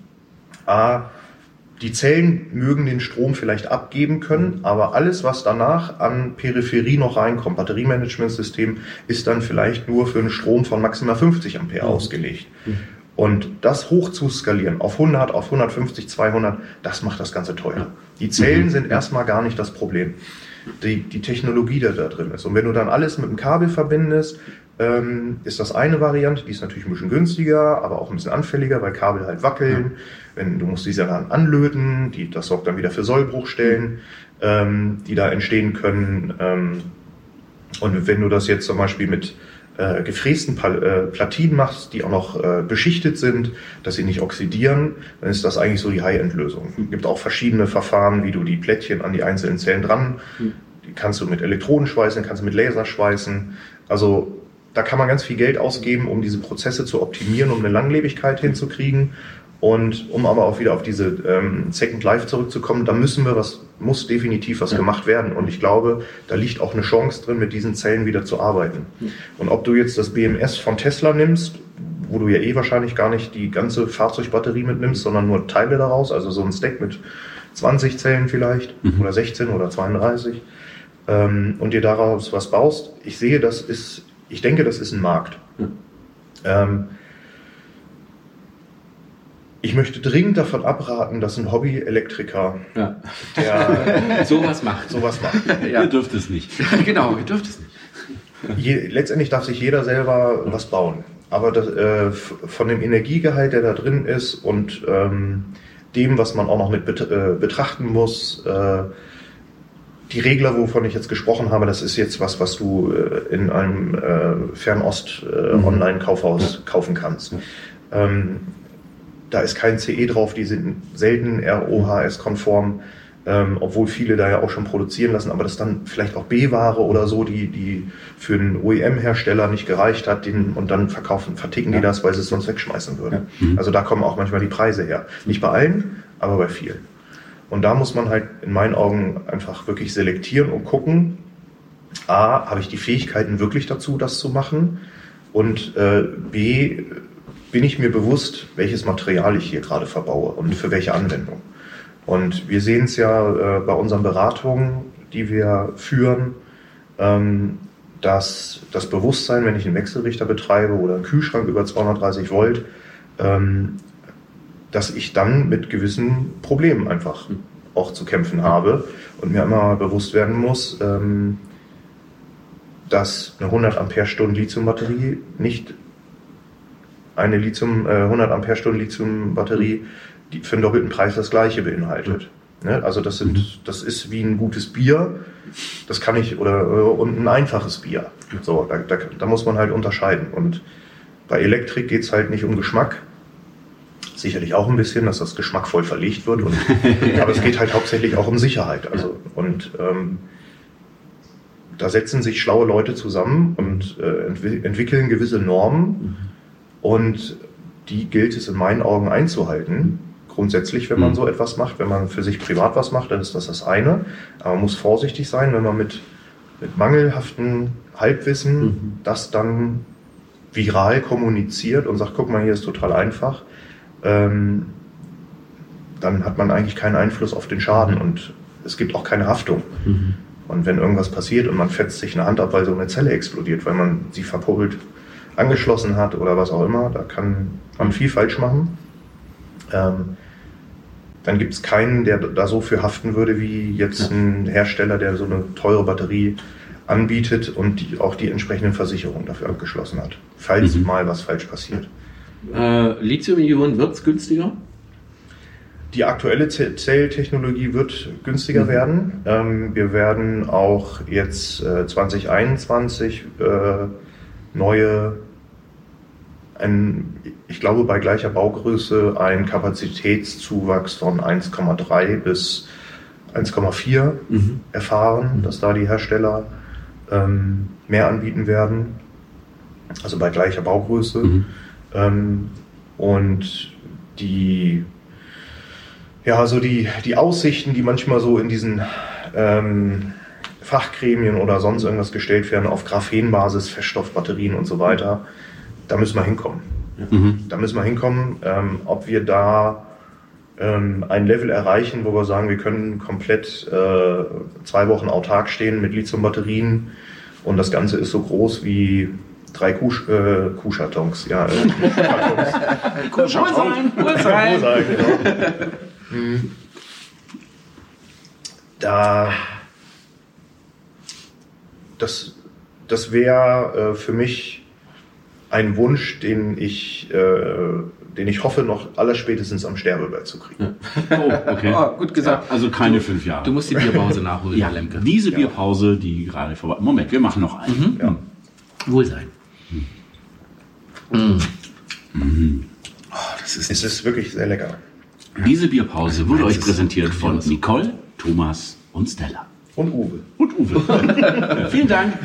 Die Zellen mögen den Strom vielleicht abgeben können, aber alles, was danach an Peripherie noch reinkommt, Batteriemanagementsystem, ist dann vielleicht nur für einen Strom von maximal 50 Ampere ausgelegt. Und das hoch zu skalieren auf 100, auf 150, 200, das macht das Ganze teuer. Die Zellen sind erstmal gar nicht das Problem. Die Technologie, die da drin ist. Und wenn du dann alles mit einem Kabel verbindest, ist das eine Variante, die ist natürlich ein bisschen günstiger, aber auch ein bisschen anfälliger, weil Kabel halt wackeln. Du musst diese dann anlöten, das sorgt dann wieder für Sollbruchstellen, die da entstehen können. Und wenn du das jetzt zum Beispiel mit gefrästen Platinen machst, die auch noch beschichtet sind, dass sie nicht oxidieren, dann ist das eigentlich so die High-End-Lösung. Es gibt auch verschiedene Verfahren, wie du die Plättchen an die einzelnen Zellen dran, die kannst du mit Elektroden schweißen, kannst du mit Laser schweißen. Also da kann man ganz viel Geld ausgeben, um diese Prozesse zu optimieren, um eine Langlebigkeit hinzukriegen. Und um aber auch wieder auf diese Second Life zurückzukommen, da muss definitiv was gemacht werden. Und ich glaube, da liegt auch eine Chance drin, mit diesen Zellen wieder zu arbeiten. Und ob du jetzt das BMS von Tesla nimmst, wo du ja wahrscheinlich gar nicht die ganze Fahrzeugbatterie mitnimmst, sondern nur Teile daraus, also so ein Stack mit 20 Zellen vielleicht, oder 16 oder 32, und dir daraus was baust, ich denke, das ist ein Markt. Ich möchte dringend davon abraten, dass ein Hobby-Elektriker der sowas macht. Ihr dürft es nicht. Genau, ihr dürft es nicht. Letztendlich darf sich jeder selber was bauen. Aber von dem Energiegehalt, der da drin ist und dem, was man auch noch mit betrachten muss, die Regler, wovon ich jetzt gesprochen habe, das ist jetzt was du in einem Fernost-Online-Kaufhaus kaufen kannst. Da ist kein CE drauf, die sind selten RoHS-konform, obwohl viele da ja auch schon produzieren lassen, aber das ist dann vielleicht auch B-Ware oder so, die für einen OEM-Hersteller nicht gereicht hat, und dann verticken die das, weil sie es sonst wegschmeißen würden. Also da kommen auch manchmal die Preise her. Nicht bei allen, aber bei vielen. Und da muss man halt in meinen Augen einfach wirklich selektieren und gucken, habe ich die Fähigkeiten wirklich dazu, das zu machen, und B, bin ich mir bewusst, welches Material ich hier gerade verbaue und für welche Anwendung. Und wir sehen es ja bei unseren Beratungen, die wir führen, dass das Bewusstsein, wenn ich einen Wechselrichter betreibe oder einen Kühlschrank über 230 Volt, dass ich dann mit gewissen Problemen einfach auch zu kämpfen habe und mir immer bewusst werden muss, dass eine 100 Ampere-Stunden Lithium-Batterie nicht eine 100 Ampere-Stunden Lithium-Batterie, die für einen doppelten Preis das Gleiche beinhaltet. Ne? Also das ist wie ein gutes Bier, das kann ich, und ein einfaches Bier. So, da muss man halt unterscheiden. Und bei Elektrik geht es halt nicht um Geschmack. Sicherlich auch ein bisschen, dass das geschmackvoll verlegt wird. Aber es geht halt hauptsächlich auch um Sicherheit. Also, und da setzen sich schlaue Leute zusammen und entwickeln gewisse Normen und die gilt es in meinen Augen einzuhalten. Grundsätzlich, wenn man so etwas macht, wenn man für sich privat was macht, dann ist das eine. Aber man muss vorsichtig sein, wenn man mit mangelhaftem Halbwissen das dann viral kommuniziert und sagt, guck mal, hier ist total einfach, dann hat man eigentlich keinen Einfluss auf den Schaden und es gibt auch keine Haftung. Und wenn irgendwas passiert und man fetzt sich eine Hand ab, weil so eine Zelle explodiert, weil man sie verpult angeschlossen hat oder was auch immer, da kann man viel falsch machen. Dann gibt es keinen, der da so für haften würde, wie jetzt ein Hersteller, der so eine teure Batterie anbietet und auch die entsprechenden Versicherungen dafür abgeschlossen hat, falls mal was falsch passiert. Lithium-Ionen wird es günstiger? Die aktuelle Zelltechnologie wird günstiger werden. Wir werden auch jetzt 2021 ich glaube bei gleicher Baugröße einen Kapazitätszuwachs von 1,3 bis 1,4 erfahren, dass da die Hersteller mehr anbieten werden, also bei gleicher Baugröße. Und die Aussichten, die manchmal so in diesen Fachgremien oder sonst irgendwas gestellt werden, auf Graphenbasis, Feststoffbatterien und so weiter, da müssen wir hinkommen. Da müssen wir hinkommen, ob wir da ein Level erreichen, wo wir sagen, wir können komplett 2 Wochen autark stehen mit Lithiumbatterien und das Ganze ist so groß wie 3 Kuhschartons. Ja, Kuhschartons. Genau. Das wäre für mich ein Wunsch, den ich hoffe, noch allerspätestens am Sterbebett zu kriegen. Oh, okay. Oh, gut gesagt. Also keine 5 Jahre. Du musst die Bierpause nachholen, ja, Lemke. Diese Bierpause, die gerade vorbei... Moment, wir machen noch einen. Ja. Wohlsein. Oh, Es ist wirklich sehr lecker. Diese Bierpause wurde euch präsentiert von Nicole, Thomas und Stella. Und Uwe. Vielen Dank.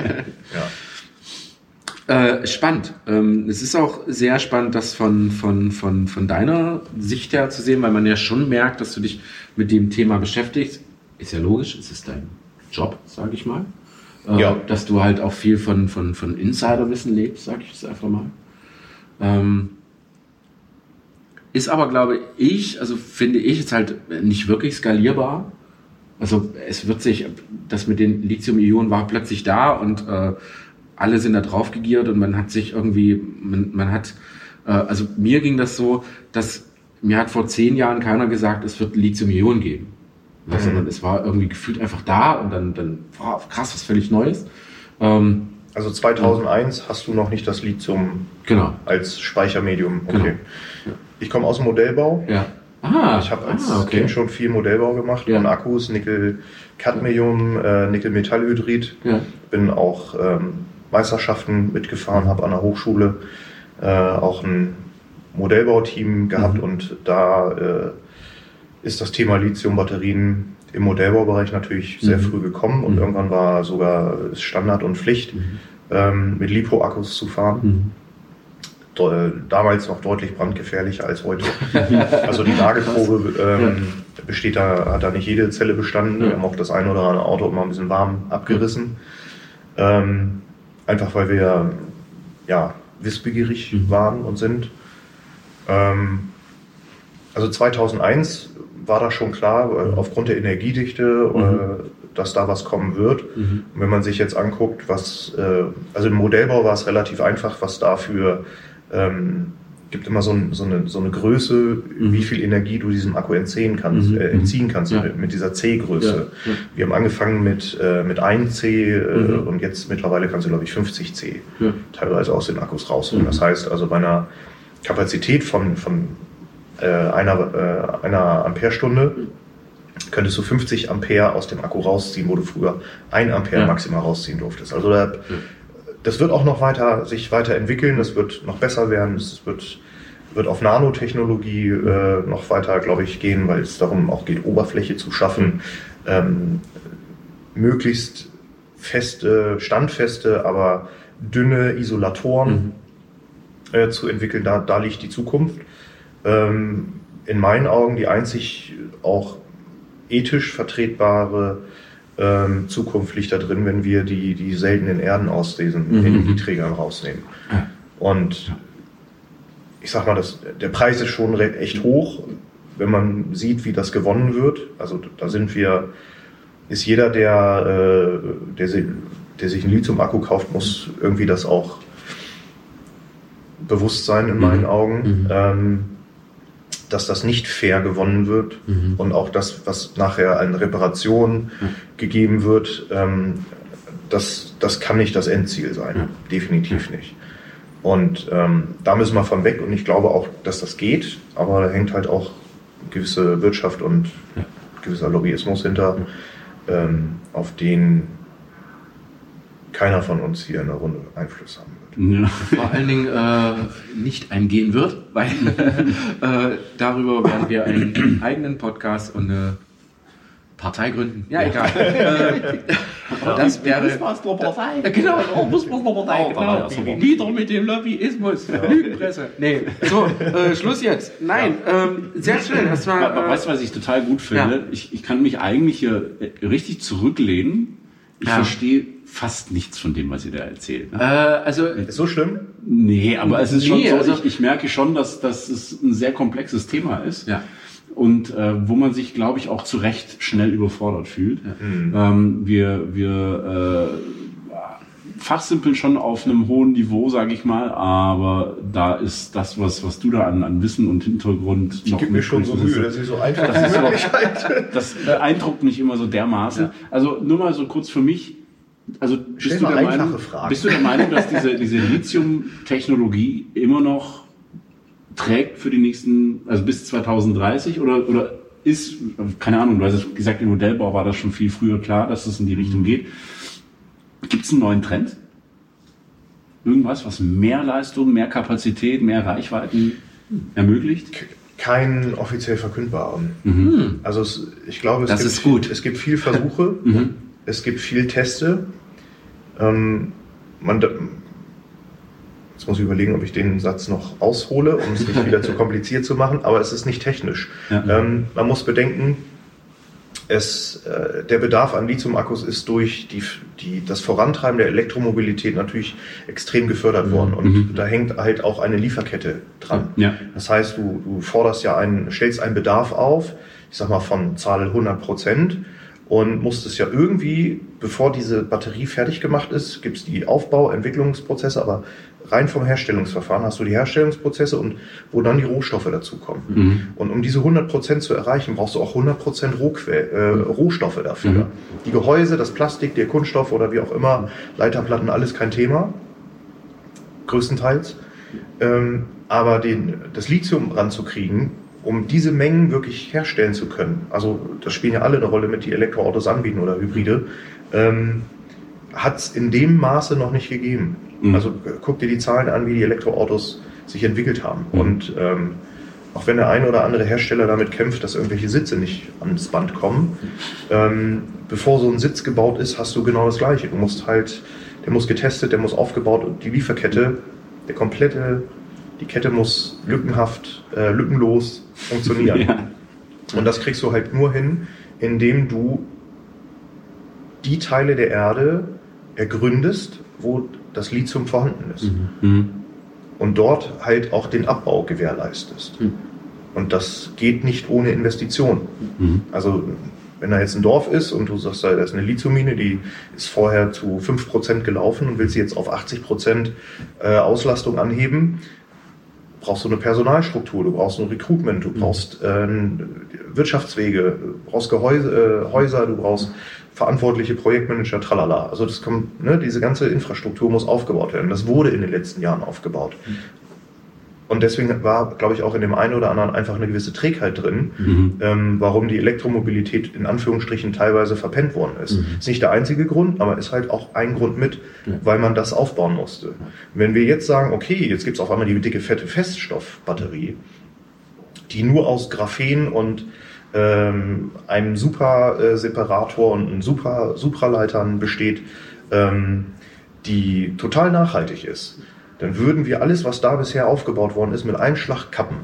Spannend. Es ist auch sehr spannend, das von deiner Sicht her zu sehen, weil man ja schon merkt, dass du dich mit dem Thema beschäftigst. Ist ja logisch, es ist dein Job, sage ich mal. Dass du halt auch viel von Insiderwissen lebst, sage ich es einfach mal. Ist aber, glaube ich, also finde ich jetzt halt nicht wirklich skalierbar. Also es wird sich, das mit den Lithium-Ionen war plötzlich da und alle sind da drauf gegiert und man hat sich irgendwie, also mir ging das so, dass mir hat vor 10 Jahren keiner gesagt, es wird Lithium-Ionen geben. Sondern es war irgendwie gefühlt einfach da und dann krass, was völlig Neues. Also 2001 hast du noch nicht das Lithium als Speichermedium. Okay. Genau. Ich komme aus dem Modellbau. Ja. Ich habe als Kind schon viel Modellbau gemacht und Akkus, Nickel-Cadmium, Nickel-Metallhydrid. Ja. Bin auch Meisterschaften mitgefahren, habe an der Hochschule auch ein Modellbauteam gehabt und da ist das Thema Lithium-Batterien im Modellbaubereich natürlich sehr früh gekommen und irgendwann war sogar Standard und Pflicht, mit LiPo-Akkus zu fahren. Damals noch deutlich brandgefährlicher als heute. Also die Nagelprobe hat da nicht jede Zelle bestanden. Wir haben auch das ein oder andere Auto mal ein bisschen warm abgerissen. Einfach weil wir wissbegierig waren und sind. Also 2001 war da schon klar, aufgrund der Energiedichte, dass da was kommen wird. Und wenn man sich jetzt anguckt, also im Modellbau war es relativ einfach, was dafür gibt immer so eine Größe, wie viel Energie du diesem Akku entziehen kannst mit dieser C-Größe. Ja. Wir haben angefangen mit 1 C und jetzt mittlerweile kannst du, glaube ich, 50 C teilweise aus den Akkus rausholen. Das heißt also bei einer Kapazität von einer Amperestunde könntest du 50 Ampere aus dem Akku rausziehen, wo du früher 1 Ampere maximal rausziehen durftest. Also das wird auch noch sich weiterentwickeln, das wird noch besser werden, es wird auf Nanotechnologie noch weiter, glaube ich, gehen, weil es darum auch geht, Oberfläche zu schaffen, möglichst feste, standfeste, aber dünne Isolatoren zu entwickeln. Da liegt die Zukunft. In meinen Augen die einzig auch ethisch vertretbare Zukunft liegt da drin, wenn wir die seltenen Erden aus diesen Energieträgern rausnehmen. Und ich sag mal, der Preis ist schon echt hoch, wenn man sieht, wie das gewonnen wird. Also da ist jeder, der sich einen Lithium-Akku kauft, muss irgendwie das auch bewusst sein in meinen Augen, dass das nicht fair gewonnen wird und auch das, was nachher an Reparation gegeben wird, das kann nicht das Endziel sein. Definitiv nicht. Und da müssen wir von weg und ich glaube auch, dass das geht, aber da hängt halt auch gewisse Wirtschaft und gewisser Lobbyismus hinter, auf den keiner von uns hier in der Runde Einfluss haben wird. Ja. Vor allen Dingen nicht eingehen wird, weil darüber werden wir einen eigenen Podcast und eine Partei gründen. Ja, egal. Das wäre... Partei. Genau, Partei. Genau. Nieder mit dem Lobbyismus. Lügenpresse. Nee, so, Schluss jetzt. Nein, sehr schön. Das war, weißt du, was ich total gut finde? Ja. Ich kann mich eigentlich hier richtig zurücklehnen. Ich verstehe fast nichts von dem, was ihr da erzählt. Ne? Also, ist so schlimm? Nee, aber es ist schon so, also ich merke schon, dass es ein sehr komplexes Thema ist. Ja. Und wo man sich, glaube ich, auch zu Recht schnell überfordert fühlt. Ja. Wir fachsimpeln schon auf einem hohen Niveau, sage ich mal, aber da ist das, was du da an Wissen und Hintergrund ich noch... Ich gebe mir schon so Mühe, dass ich so einfach das beeindruckt mich immer so dermaßen. Ja. Also nur mal so kurz für mich, also bist du der Meinung, dass diese Lithium-Technologie immer noch trägt für die nächsten, also bis 2030 oder ist, keine Ahnung, du hast es gesagt, im Modellbau war das schon viel früher klar, dass es in die Richtung geht. Gibt es einen neuen Trend? Irgendwas, was mehr Leistung, mehr Kapazität, mehr Reichweiten ermöglicht? Keinen offiziell verkündbaren. Also ich glaube, es gibt viel Versuche, es gibt viel Teste. Jetzt muss ich überlegen, ob ich den Satz noch aushole, um es nicht wieder zu kompliziert zu machen, aber es ist nicht technisch. Ja. Man muss bedenken, der Bedarf an Lithium-Akkus ist durch das Vorantreiben der Elektromobilität natürlich extrem gefördert worden. Und da hängt halt auch eine Lieferkette dran. Ja. Das heißt, du stellst einen Bedarf auf, ich sag mal von Zahl 100%, und musstest ja irgendwie, bevor diese Batterie fertig gemacht ist, gibt es die Entwicklungsprozesse, aber rein vom Herstellungsverfahren hast du die Herstellungsprozesse und wo dann die Rohstoffe dazukommen. Und um diese 100% zu erreichen, brauchst du auch 100% Rohstoffe dafür. Die Gehäuse, das Plastik, der Kunststoff oder wie auch immer, Leiterplatten, alles kein Thema, größtenteils. Aber das Lithium ranzukriegen, um diese Mengen wirklich herstellen zu können, also das spielen ja alle eine Rolle mit, die Elektroautos anbieten oder Hybride, hat es in dem Maße noch nicht gegeben. Also guck dir die Zahlen an, wie die Elektroautos sich entwickelt haben. Und auch wenn der ein oder andere Hersteller damit kämpft, dass irgendwelche Sitze nicht ans Band kommen, bevor so ein Sitz gebaut ist, hast du genau das Gleiche. Der muss getestet, der muss aufgebaut und die Lieferkette, die Kette muss lückenlos funktionieren. Ja. Und das kriegst du halt nur hin, indem du die Teile der Erde ergründest, wo das Lithium vorhanden ist. Und dort halt auch den Abbau gewährleistest. Und das geht nicht ohne Investition. Also wenn da jetzt ein Dorf ist und du sagst, da ist eine Lithiummine, die ist vorher zu 5% gelaufen und willst sie jetzt auf 80% Auslastung anheben, brauchst du eine Personalstruktur, du brauchst ein Recruitment, du brauchst Wirtschaftswege, du brauchst Häuser, du brauchst verantwortliche Projektmanager, tralala. Also diese ganze Infrastruktur muss aufgebaut werden. Das wurde in den letzten Jahren aufgebaut. Und deswegen war, glaube ich, auch in dem einen oder anderen einfach eine gewisse Trägheit drin, warum die Elektromobilität in Anführungsstrichen teilweise verpennt worden ist. Ist nicht der einzige Grund, aber ist halt auch ein Grund mit, weil man das aufbauen musste. Wenn wir jetzt sagen, okay, jetzt gibt es auf einmal die dicke, fette Feststoffbatterie, die nur aus Graphen und einem Super-Separator und Supraleitern besteht, die total nachhaltig ist, dann würden wir alles, was da bisher aufgebaut worden ist, mit einem Schlag kappen.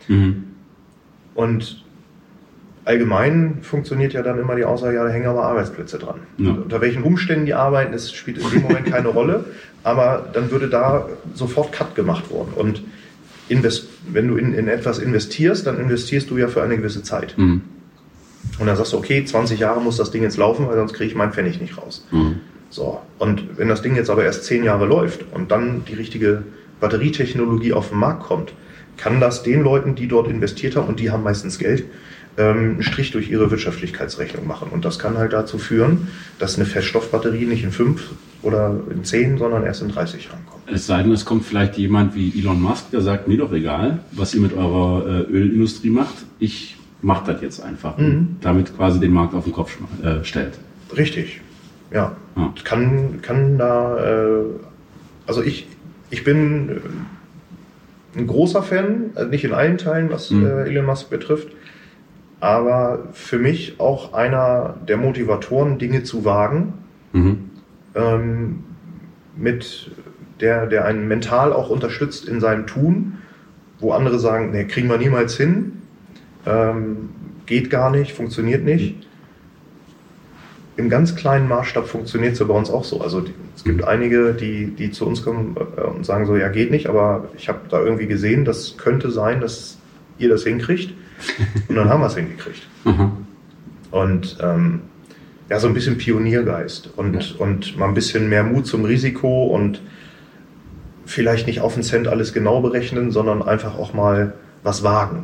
Und allgemein funktioniert ja dann immer die Aussage, ja, da hängen aber Arbeitsplätze dran. Ja. Unter welchen Umständen die arbeiten, das spielt in dem Moment keine Rolle, aber dann würde da sofort Cut gemacht worden. Und wenn du in etwas investierst, dann investierst du ja für eine gewisse Zeit. Und dann sagst du, okay, 20 Jahre muss das Ding jetzt laufen, weil sonst kriege ich meinen Pfennig nicht raus. So. Und wenn das Ding jetzt aber erst 10 Jahre läuft und dann die richtige Batterietechnologie auf den Markt kommt, kann das den Leuten, die dort investiert haben, und die haben meistens Geld, einen Strich durch ihre Wirtschaftlichkeitsrechnung machen. Und das kann halt dazu führen, dass eine Feststoffbatterie nicht in 5 oder in 10, sondern erst in 30 Jahren kommt. Es sei denn, es kommt vielleicht jemand wie Elon Musk, der sagt, mir doch egal, was ihr mit eurer Ölindustrie macht, ich mache das jetzt einfach. Und damit quasi den Markt auf den Kopf stellt. Richtig, ja. Kann da, also ich bin ein großer Fan, nicht in allen Teilen, was Elon Musk betrifft, aber für mich auch einer der Motivatoren, Dinge zu wagen, mit der einen mental auch unterstützt in seinem Tun, wo andere sagen, ne, kriegen wir niemals hin, geht gar nicht, funktioniert nicht. Im ganz kleinen Maßstab funktioniert es ja bei uns auch so. Also es gibt einige, die zu uns kommen und sagen so, ja, geht nicht, aber ich habe da irgendwie gesehen, das könnte sein, dass ihr das hinkriegt. Und dann haben wir es hingekriegt. Und ja, so ein bisschen Pioniergeist und mal ein bisschen mehr Mut zum Risiko und vielleicht nicht auf den Cent alles genau berechnen, sondern einfach auch mal was wagen.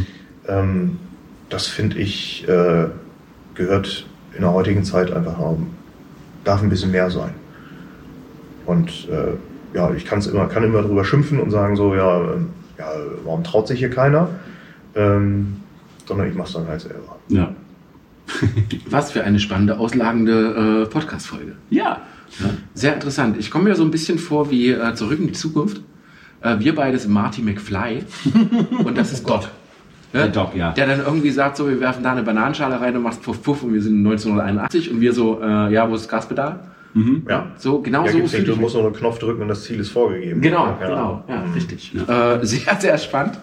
Das finde ich gehört in der heutigen Zeit einfach darf ein bisschen mehr sein. Und ja, ich kann immer drüber schimpfen und sagen so, ja, warum traut sich hier keiner? Sondern ich mache es dann halt selber. Ja. Was für eine spannende, auslagende Podcast-Folge. Ja. Sehr interessant. Ich komme mir so ein bisschen vor wie Zurück in die Zukunft. Wir beide sind Marty McFly und das ist Doc. Der Doc, ja. Der dann irgendwie sagt, so, wir werfen da eine Bananenschale rein und machst Puff Puff und wir sind 1981 und wir so, ja, wo ist das Gaspedal? Ja. So, genau ja, so. Du musst nur einen Knopf drücken und das Ziel ist vorgegeben. Genau, ja, richtig. Ja. Sehr, sehr spannend.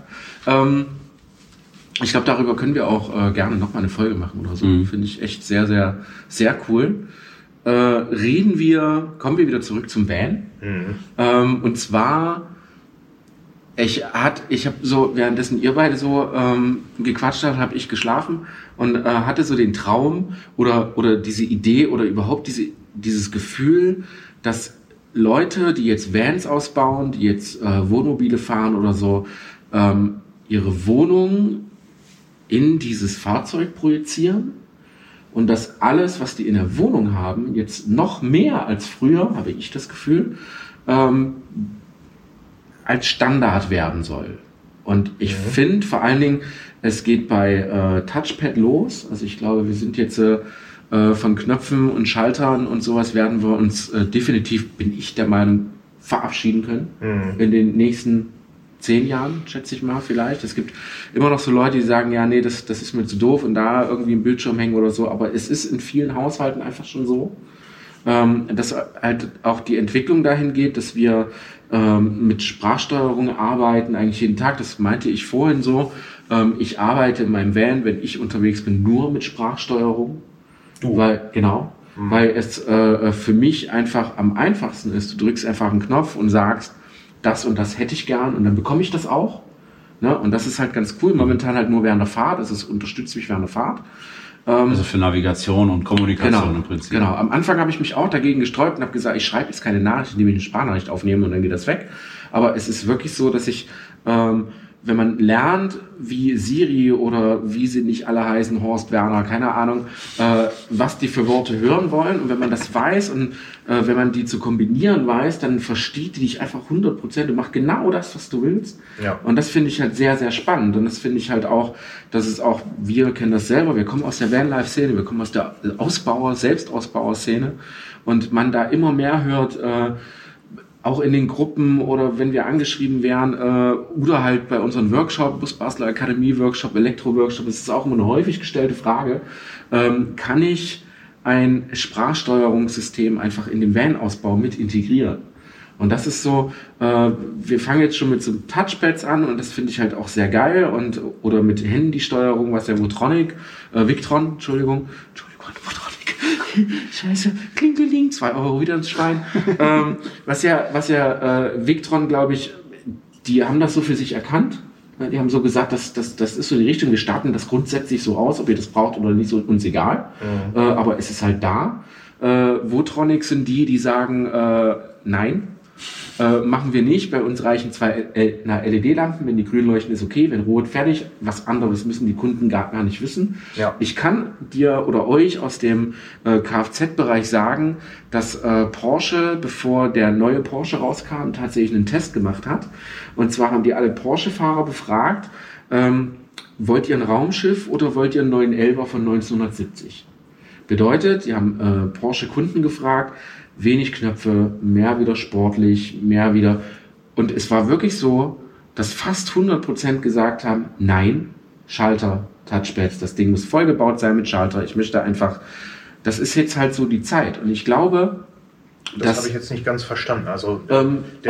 Ich glaube, darüber können wir auch gerne nochmal eine Folge machen oder so. Finde ich echt sehr, sehr, sehr cool. Kommen wir wieder zurück zum Van. Und zwar, ich habe so, währenddessen ihr beide so gequatscht habt, habe ich geschlafen und hatte so den Traum oder diese Idee oder überhaupt dieses Gefühl, dass Leute, die jetzt Vans ausbauen, die jetzt Wohnmobile fahren oder so, ihre Wohnung in dieses Fahrzeug projizieren und dass alles, was die in der Wohnung haben, jetzt noch mehr als früher, habe ich das Gefühl, als Standard werden soll. Und ich finde vor allen Dingen, es geht bei Touchpad los. Also ich glaube, wir sind jetzt von Knöpfen und Schaltern und sowas werden wir uns definitiv, bin ich der Meinung, verabschieden können in den nächsten 10 Jahren, schätze ich mal, vielleicht. Es gibt immer noch so Leute, die sagen, ja, nee, das ist mir zu doof und da irgendwie ein Bildschirm hängen oder so, aber es ist in vielen Haushalten einfach schon so, dass halt auch die Entwicklung dahin geht, dass wir mit Sprachsteuerung arbeiten, eigentlich jeden Tag, das meinte ich vorhin so, ich arbeite in meinem Van, wenn ich unterwegs bin, nur mit Sprachsteuerung. Weil es für mich einfach am einfachsten ist, du drückst einfach einen Knopf und sagst, das und das hätte ich gern und dann bekomme ich das auch. Ne? Und das ist halt ganz cool. Momentan halt nur während der Fahrt. Es unterstützt mich während der Fahrt. Also für Navigation und Kommunikation im Prinzip. Genau. Am Anfang habe ich mich auch dagegen gesträubt und habe gesagt, ich schreibe jetzt keine Nachricht, indem ich eine Sprachnachricht aufnehme und dann geht das weg. Aber es ist wirklich so, dass ich, wenn man lernt, wie Siri oder wie sie nicht alle heißen, Horst, Werner, keine Ahnung, was die für Worte hören wollen. Und wenn man das weiß und wenn man die zu kombinieren weiß, dann versteht die dich einfach 100%. Du machst genau das, was du willst. Ja. Und das finde ich halt sehr, sehr spannend. Und das finde ich halt auch, dass es auch, wir kennen das selber, wir kommen aus der Vanlife-Szene, wir kommen aus der Selbstausbauer-Szene und man da immer mehr hört, auch in den Gruppen oder wenn wir angeschrieben werden oder halt bei unseren Workshop, Busbastler Akademie Workshop, Elektro Workshop, das ist auch immer eine häufig gestellte Frage, kann ich ein Sprachsteuerungssystem einfach in den Van-Ausbau mit integrieren. Und das ist so, wir fangen jetzt schon mit so Touchpads an und das finde ich halt auch sehr geil oder mit Handy-Steuerung, was der Victron, Scheiße, Klingeling, 2 Euro wieder ins Schwein. Was ja Victron, glaube ich, die haben das so für sich erkannt. Die haben so gesagt, das ist so die Richtung, wir starten das grundsätzlich so aus, ob ihr das braucht oder nicht, so uns egal. Aber es ist halt da. Votronic sind die sagen, nein, machen wir nicht. Bei uns reichen 2 LED-Lampen. Wenn die grün leuchten, ist okay. Wenn rot, fertig. Was anderes müssen die Kunden gar nicht wissen. Ja. Ich kann dir oder euch aus dem Kfz-Bereich sagen, dass Porsche, bevor der neue Porsche rauskam, tatsächlich einen Test gemacht hat. Und zwar haben die alle Porsche-Fahrer befragt, wollt ihr ein Raumschiff oder wollt ihr einen 911er von 1970? Bedeutet, die haben Porsche-Kunden gefragt, wenig Knöpfe, mehr wieder sportlich, mehr wieder. Und es war wirklich so, dass fast 100% gesagt haben, nein, Schalter, Touchpads, das Ding muss vollgebaut sein mit Schalter. Ich möchte einfach, das ist jetzt halt so die Zeit. Und ich glaube, das habe ich jetzt nicht ganz verstanden. Also der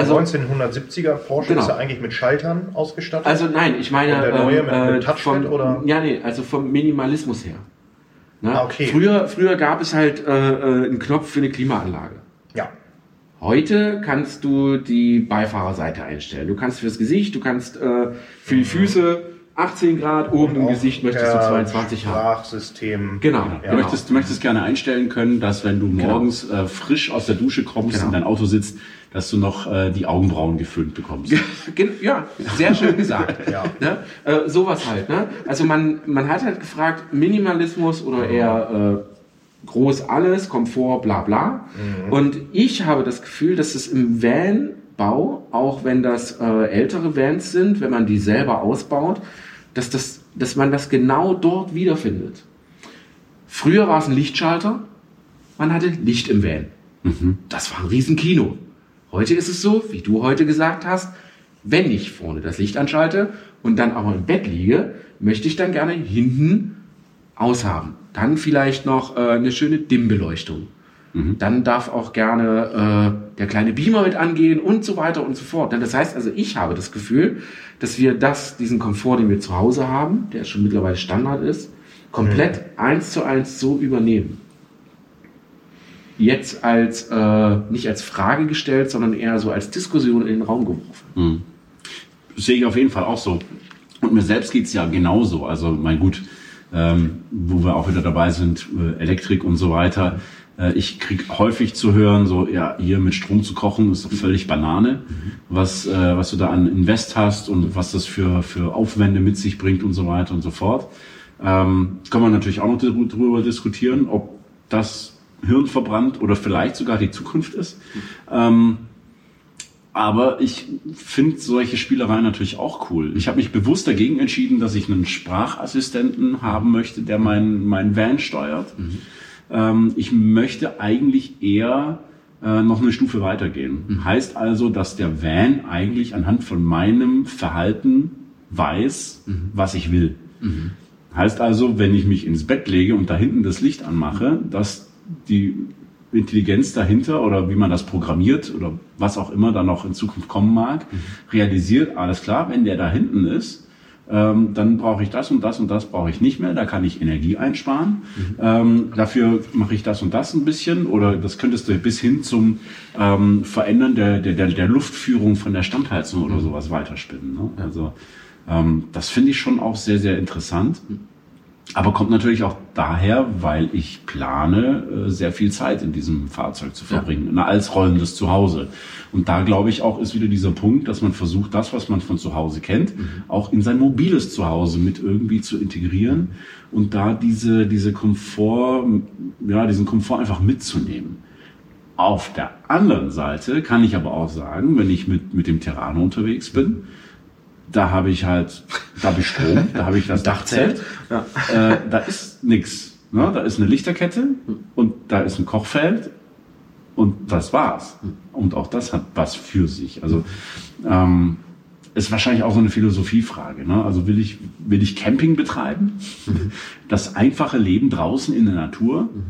1970er Porsche ist ja eigentlich mit Schaltern ausgestattet? Also nein, ich meine und der neue mit Touchpad oder? Ja, nee, also vom Minimalismus her. Ne? Okay. Früher gab es halt einen Knopf für eine Klimaanlage. Ja. Heute kannst du die Beifahrerseite einstellen. Du kannst fürs Gesicht, du kannst für die Füße 18 Grad, oben im Gesicht möchtest du 22 haben. Sprachsystem. Genau. Ja. Du möchtest gerne einstellen können, dass wenn du morgens frisch aus der Dusche kommst, in dein Auto sitzt, dass du noch die Augenbrauen geföhnt bekommst. Ja, sehr schön gesagt. Ja. Ne? Sowas halt. Ne? Also man hat halt gefragt, Minimalismus oder eher groß alles, Komfort, bla bla. Und ich habe das Gefühl, dass es im Van-Bau, auch wenn das ältere Vans sind, wenn man die selber ausbaut, dass man das genau dort wiederfindet. Früher war es ein Lichtschalter, man hatte Licht im Van. Das war ein Riesenkino. Heute ist es so, wie du heute gesagt hast, wenn ich vorne das Licht anschalte und dann aber im Bett liege, möchte ich dann gerne hinten aushaben. Dann vielleicht noch eine schöne Dimmbeleuchtung. Dann darf auch gerne der kleine Beamer mit angehen und so weiter und so fort. Das heißt also, ich habe das Gefühl, dass wir diesen Komfort, den wir zu Hause haben, der schon mittlerweile Standard ist, komplett 1:1 so übernehmen. Jetzt nicht als Frage gestellt, sondern eher so als Diskussion in den Raum geworfen. Das sehe ich auf jeden Fall auch so. Und mir selbst geht's ja genauso. Also mein Gut, wo wir auch wieder dabei sind, Elektrik und so weiter. Ich krieg häufig zu hören, so ja, hier mit Strom zu kochen, ist doch völlig Banane, was du da an Invest hast und was das für Aufwände mit sich bringt und so weiter und so fort. Kann man natürlich auch noch darüber diskutieren, ob das Hirn verbrannt oder vielleicht sogar die Zukunft ist. Aber ich finde solche Spielereien natürlich auch cool. Ich habe mich bewusst dagegen entschieden, dass ich einen Sprachassistenten haben möchte, der mein Van steuert. Ich möchte eigentlich eher noch eine Stufe weitergehen. Heißt also, dass der Van eigentlich anhand von meinem Verhalten weiß, was ich will. Heißt also, wenn ich mich ins Bett lege und da hinten das Licht anmache, dass die Intelligenz dahinter oder wie man das programmiert oder was auch immer da noch in Zukunft kommen mag, realisiert, alles klar, wenn der da hinten ist, dann brauche ich das und das und das brauche ich nicht mehr, da kann ich Energie einsparen. Dafür mache ich das und das ein bisschen oder das könntest du bis hin zum Verändern der Luftführung von der Standheizung oder sowas weiterspinnen. Ne? Also das finde ich schon auch sehr, sehr interessant. Aber kommt natürlich auch daher, weil ich plane, sehr viel Zeit in diesem Fahrzeug zu verbringen, als rollendes Zuhause. Und da glaube ich auch ist wieder dieser Punkt, dass man versucht, das, was man von zu Hause kennt, auch in sein mobiles Zuhause mit irgendwie zu integrieren und da diesen Komfort einfach mitzunehmen. Auf der anderen Seite kann ich aber auch sagen, wenn ich mit dem Terrano unterwegs bin, da habe ich Strom, da habe ich das Dachzelt, da ist nix. Ne? Da ist eine Lichterkette und da ist ein Kochfeld und das war's. Und auch das hat was für sich. Also ist wahrscheinlich auch so eine Philosophiefrage. Ne? Also will ich Camping betreiben? Das einfache Leben draußen in der Natur?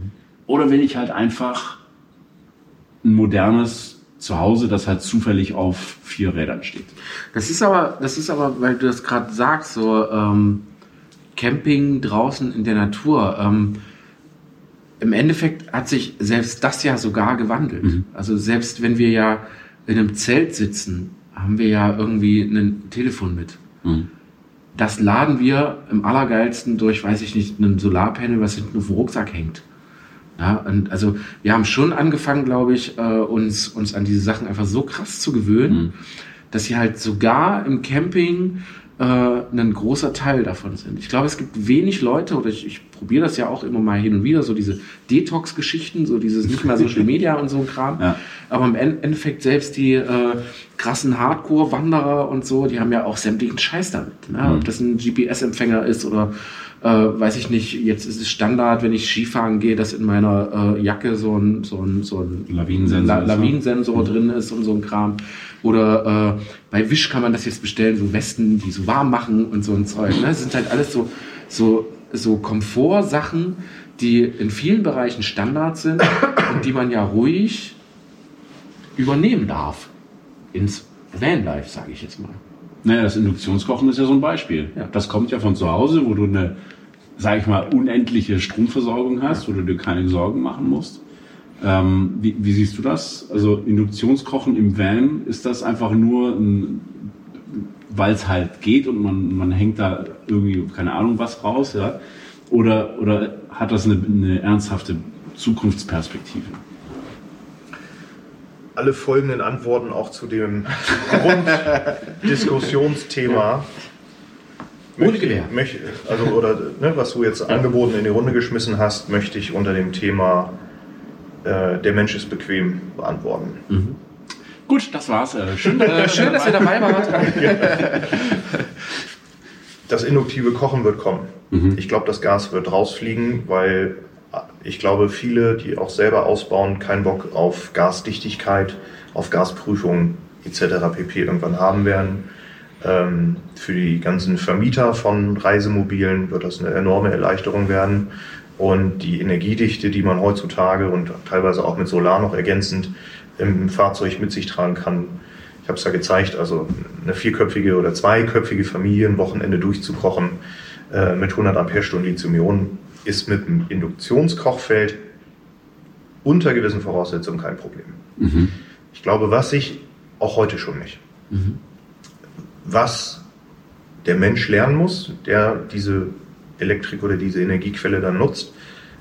Oder will ich halt einfach ein modernes Zuhause, das halt zufällig auf 4 Rädern steht? Das ist aber, weil du das gerade sagst, so Camping draußen in der Natur. Im Endeffekt hat sich selbst das ja sogar gewandelt. Mhm. Also selbst wenn wir ja in einem Zelt sitzen, haben wir ja irgendwie ein Telefon mit. Mhm. Das laden wir im Allergeilsten durch, weiß ich nicht, ein Solarpanel, was hinten auf dem Rucksack hängt. Ja, und also wir haben schon angefangen, glaube ich, uns an diese Sachen einfach so krass zu gewöhnen, dass sie halt sogar im Camping ein großer Teil davon sind. Ich glaube, es gibt wenig Leute, oder ich probiere das ja auch immer mal hin und wieder, so diese Detox-Geschichten, so dieses nicht mehr Social Media und so ein Kram. Ja. Aber im Endeffekt selbst die krassen Hardcore-Wanderer und so, die haben ja auch sämtlichen Scheiß damit. Ne? Ob das ein GPS-Empfänger ist oder weiß ich nicht, jetzt ist es Standard, wenn ich Skifahren gehe, dass in meiner Jacke so ein Lawinensensor drin ist und so ein Kram. Oder bei Wish kann man das jetzt bestellen, so Westen, die so warm machen und so ein Zeug. Ne? Das sind halt alles so Komfortsachen, die in vielen Bereichen Standard sind und die man ja ruhig übernehmen darf ins Vanlife, sage ich jetzt mal. Naja, das Induktionskochen ist ja so ein Beispiel. Ja. Das kommt ja von zu Hause, wo du eine, sag ich mal, unendliche Stromversorgung hast, wo du dir keine Sorgen machen musst. Wie siehst du das? Also Induktionskochen im Van, ist das einfach nur, weil es halt geht und man hängt da irgendwie, keine Ahnung, was raus, ja? Oder hat das eine ernsthafte Zukunftsperspektive? Alle folgenden Antworten auch zu dem Grunddiskussionsthema. Was du jetzt angeboten in die Runde geschmissen hast, möchte ich unter dem Thema der Mensch ist bequem beantworten. Mhm. Gut, das war's. Schön, dass ihr dabei wart. Das induktive Kochen wird kommen. Mhm. Ich glaube, das Gas wird rausfliegen, weil ich glaube, viele, die auch selber ausbauen, keinen Bock auf Gasdichtigkeit, auf Gasprüfung etc. pp. Irgendwann haben werden. Für die ganzen Vermieter von Reisemobilen wird das eine enorme Erleichterung werden. Und die Energiedichte, die man heutzutage und teilweise auch mit Solar noch ergänzend im Fahrzeug mit sich tragen kann, ich habe es ja gezeigt, also eine 4-köpfige oder 2-köpfige Familie ein Wochenende durchzukochen mit 100 Ampere-Stunden Lithium-Ionen ist mit einem Induktionskochfeld unter gewissen Voraussetzungen kein Problem. Mhm. Ich glaube, auch heute schon nicht. Mhm. Was der Mensch lernen muss, der diese Elektrik oder diese Energiequelle dann nutzt,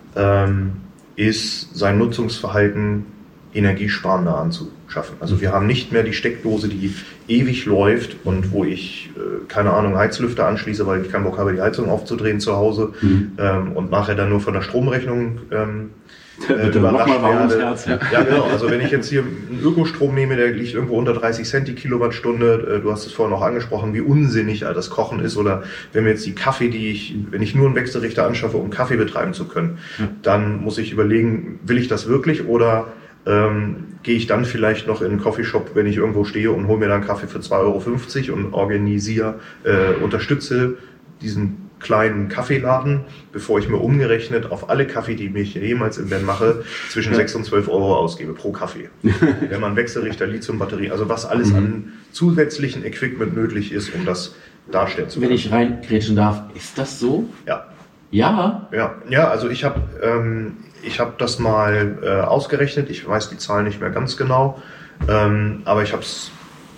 ist sein Nutzungsverhalten energiesparender anzuschaffen. Also wir haben nicht mehr die Steckdose, die ewig läuft und wo ich, keine Ahnung, Heizlüfter anschließe, weil ich keinen Bock habe, die Heizung aufzudrehen zu Hause und nachher dann nur von der Stromrechnung überrascht werde. Ja, genau. Also wenn ich jetzt hier einen Ökostrom nehme, der liegt irgendwo unter 30 Cent die Kilowattstunde, du hast es vorhin auch angesprochen, wie unsinnig das Kochen ist, oder wenn mir jetzt die Kaffee, wenn ich nur einen Wechselrichter anschaffe, um Kaffee betreiben zu können, dann muss ich überlegen, will ich das wirklich oder gehe ich dann vielleicht noch in einen Coffeeshop, wenn ich irgendwo stehe und hole mir dann Kaffee für 2,50 € und unterstütze diesen kleinen Kaffeeladen, bevor ich mir umgerechnet auf alle Kaffee, die ich jemals im Van mache, zwischen 6 und 12 € ausgebe pro Kaffee. Wenn man Wechselrichter, Lithiumbatterie, also was alles an zusätzlichen Equipment nötig ist, um das darstellen zu können. Wenn ich reingrätschen darf, ist das so? Ja. Ja? Ja, also ich habe das mal ausgerechnet, ich weiß die Zahlen nicht mehr ganz genau, aber ich habe es,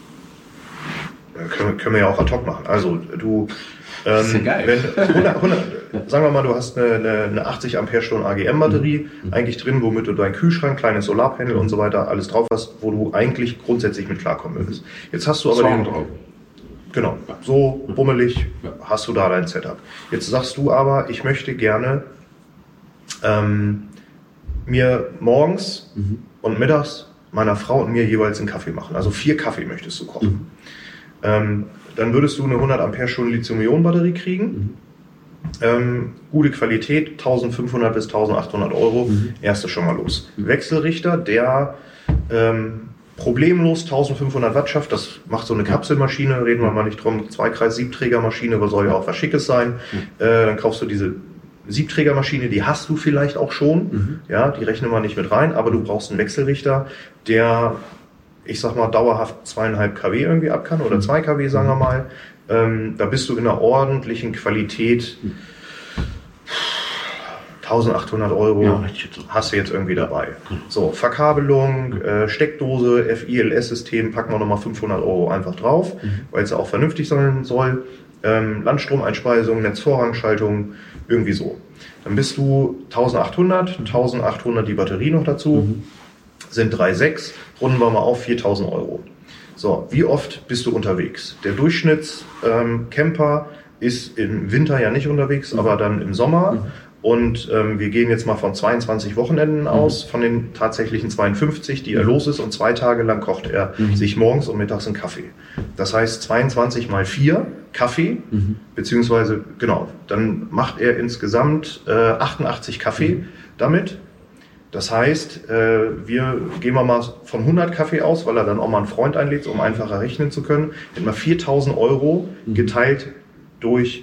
können wir ja auch ad hoc machen. Also du, das ist ja geil. Sagen wir mal, du hast eine 80 Ampere-Stunden AGM-Batterie eigentlich drin, womit du deinen Kühlschrank, kleines Solarpanel und so weiter alles drauf hast, wo du eigentlich grundsätzlich mit klarkommen würdest. Jetzt hast du aber 200 €. Genau, so bummelig hast du da dein Setup. Jetzt sagst du aber, ich möchte gerne mir morgens und mittags meiner Frau und mir jeweils einen Kaffee machen. Also 4 Kaffee möchtest du kochen. Dann würdest du eine 100 Ampere-Stunden Lithium-Ionen-Batterie kriegen. Gute Qualität, 1500 bis 1800 €. Erstes schon mal los. Wechselrichter, der problemlos 1500 Watt schafft. Das macht so eine Kapselmaschine, reden wir mal nicht drum. Zweikreis-Siebträgermaschine, aber soll ja auch was Schickes sein. Dann kaufst du diese Siebträgermaschine, die hast du vielleicht auch schon, ja, die rechnen wir nicht mit rein, aber du brauchst einen Wechselrichter, der, ich sag mal, dauerhaft 2,5 kW irgendwie ab kann oder 2 kW, sagen wir mal. Da bist du in einer ordentlichen Qualität. 1.800 Euro hast du jetzt irgendwie dabei. So, Verkabelung, Steckdose, FILS-System, packen wir nochmal 500 Euro einfach drauf, weil es ja auch vernünftig sein soll. Landstromeinspeisung, Netzvorrangschaltung, irgendwie so. Dann bist du 1.800 die Batterie noch dazu, sind 3,6, runden wir mal auf 4.000 Euro. So, wie oft bist du unterwegs? Der Durchschnittscamper ist im Winter ja nicht unterwegs, aber dann im Sommer. Und wir gehen jetzt mal von 22 Wochenenden aus, von den tatsächlichen 52, die er los ist. Und 2 Tage lang kocht er sich morgens und mittags einen Kaffee. Das heißt 22 mal 4 Kaffee, beziehungsweise, genau, dann macht er insgesamt 88 Kaffee damit. Das heißt, wir gehen mal von 100 Kaffee aus, weil er dann auch mal einen Freund einlädt, um einfacher rechnen zu können. Hätten wir 4.000 Euro geteilt durch